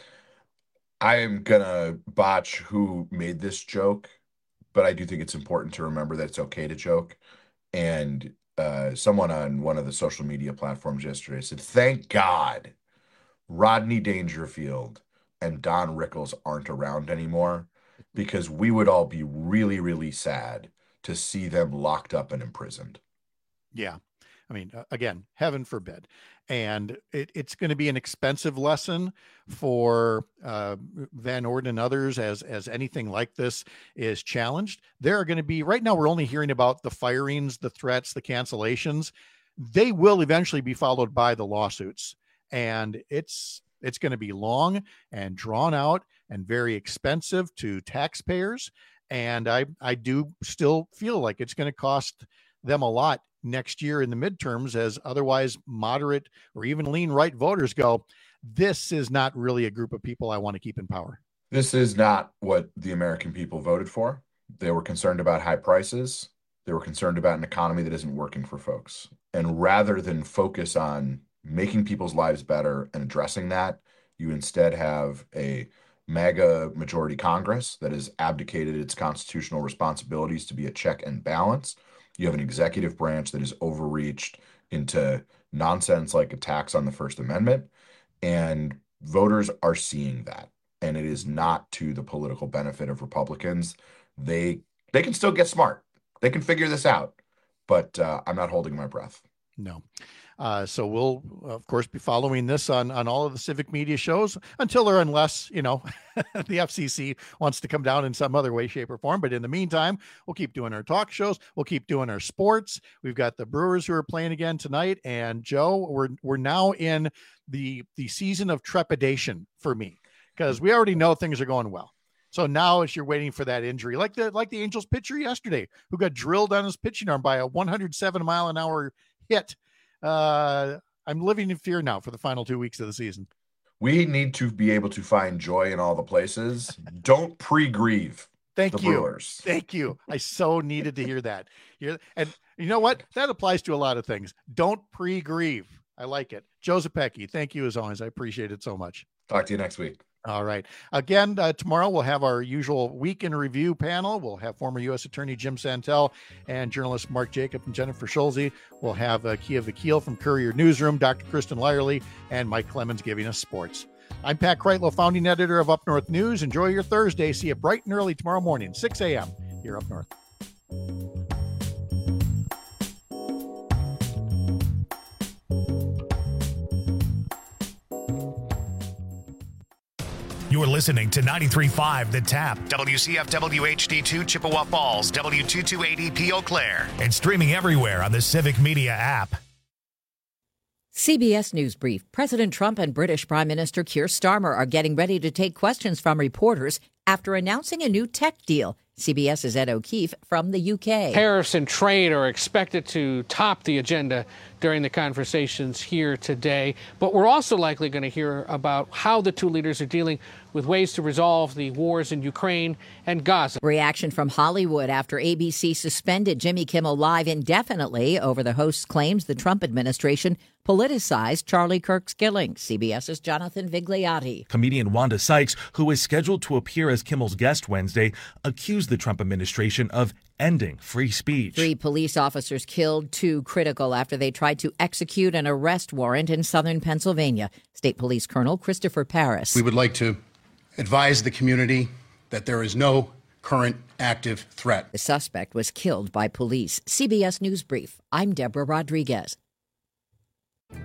I am going to botch who made this joke, but I do think it's important to remember that it's okay to joke. And someone on one of the social media platforms yesterday said, thank God Rodney Dangerfield and Don Rickles aren't around anymore, because we would all be really, really sad to see them locked up and imprisoned. Yeah. I mean, again, heaven forbid. And it's going to be an expensive lesson for Van Orden and others as anything like this is challenged. There are going to be, right now, we're only hearing about the firings, the threats, the cancellations. They will eventually be followed by the lawsuits. And it's going to be long and drawn out and very expensive to taxpayers. And I do still feel like it's going to cost them a lot next year in the midterms, as otherwise moderate or even lean right voters go, this is not really a group of people I want to keep in power. This is not what the American people voted for. They were concerned about high prices. They were concerned about an economy that isn't working for folks. And rather than focus on making people's lives better and addressing that, you instead have a MAGA majority Congress that has abdicated its constitutional responsibilities to be a check and balance. You have an executive branch that is overreached into nonsense like attacks on the First Amendment, and voters are seeing that. And it is not to the political benefit of Republicans. They can still get smart. They can figure this out, but I'm not holding my breath. No. So we'll, of course, be following this on all of the civic media shows until or unless, the FCC wants to come down in some other way, shape, or form. But in the meantime, we'll keep doing our talk shows. We'll keep doing our sports. We've got the Brewers who are playing again tonight. And Joe, we're now in the season of trepidation for me, because we already know things are going well. So now as you're waiting for that injury, like the Angels pitcher yesterday, who got drilled on his pitching arm by a 107-mile-an-hour hit. I'm living in fear now for the final 2 weeks of the season. We need to be able to find joy in all the places. Don't pre-grieve. Thank you. Brewers. Thank you. I so needed to hear that. And you know what? That applies to a lot of things. Don't pre-grieve. I like it. Joe Zepecki, thank you as always. I appreciate it so much. Talk to you next week. All right. Again, tomorrow we'll have our usual Week in Review panel. We'll have former U.S. Attorney Jim Santel and journalists Mark Jacob and Jennifer Schulze. We'll have Kia Vakil from Courier Newsroom, Dr. Kristen Lyerly, and Mike Clemens giving us sports. I'm Pat Kreitlow, founding editor of Up North News. Enjoy your Thursday. See you bright and early tomorrow morning, 6 a.m. here up north. You're listening to 93.5 The Tap, WCFW HD2 Chippewa Falls, W2280P Eau Claire, and streaming everywhere on the Civic Media app. CBS News Brief. President Trump and British Prime Minister Keir Starmer are getting ready to take questions from reporters after announcing a new tech deal. CBS's Ed O'Keefe from the UK. Tariffs and trade are expected to top the agenda during the conversations here today. But we're also likely going to hear about how the two leaders are dealing with ways to resolve the wars in Ukraine and Gaza. Reaction from Hollywood after ABC suspended Jimmy Kimmel Live indefinitely over the host's claims the Trump administration politicized Charlie Kirk's killing. CBS's Jonathan Vigliotti. Comedian Wanda Sykes, who is scheduled to appear as Kimmel's guest Wednesday, accused the Trump administration of ending free speech. 3 police officers killed, 2 critical after they tried to execute an arrest warrant in southern Pennsylvania. State Police Colonel Christopher Paris. We would like to advise the community that there is no current active threat. The suspect was killed by police. CBS News Brief. I'm Deborah Rodriguez.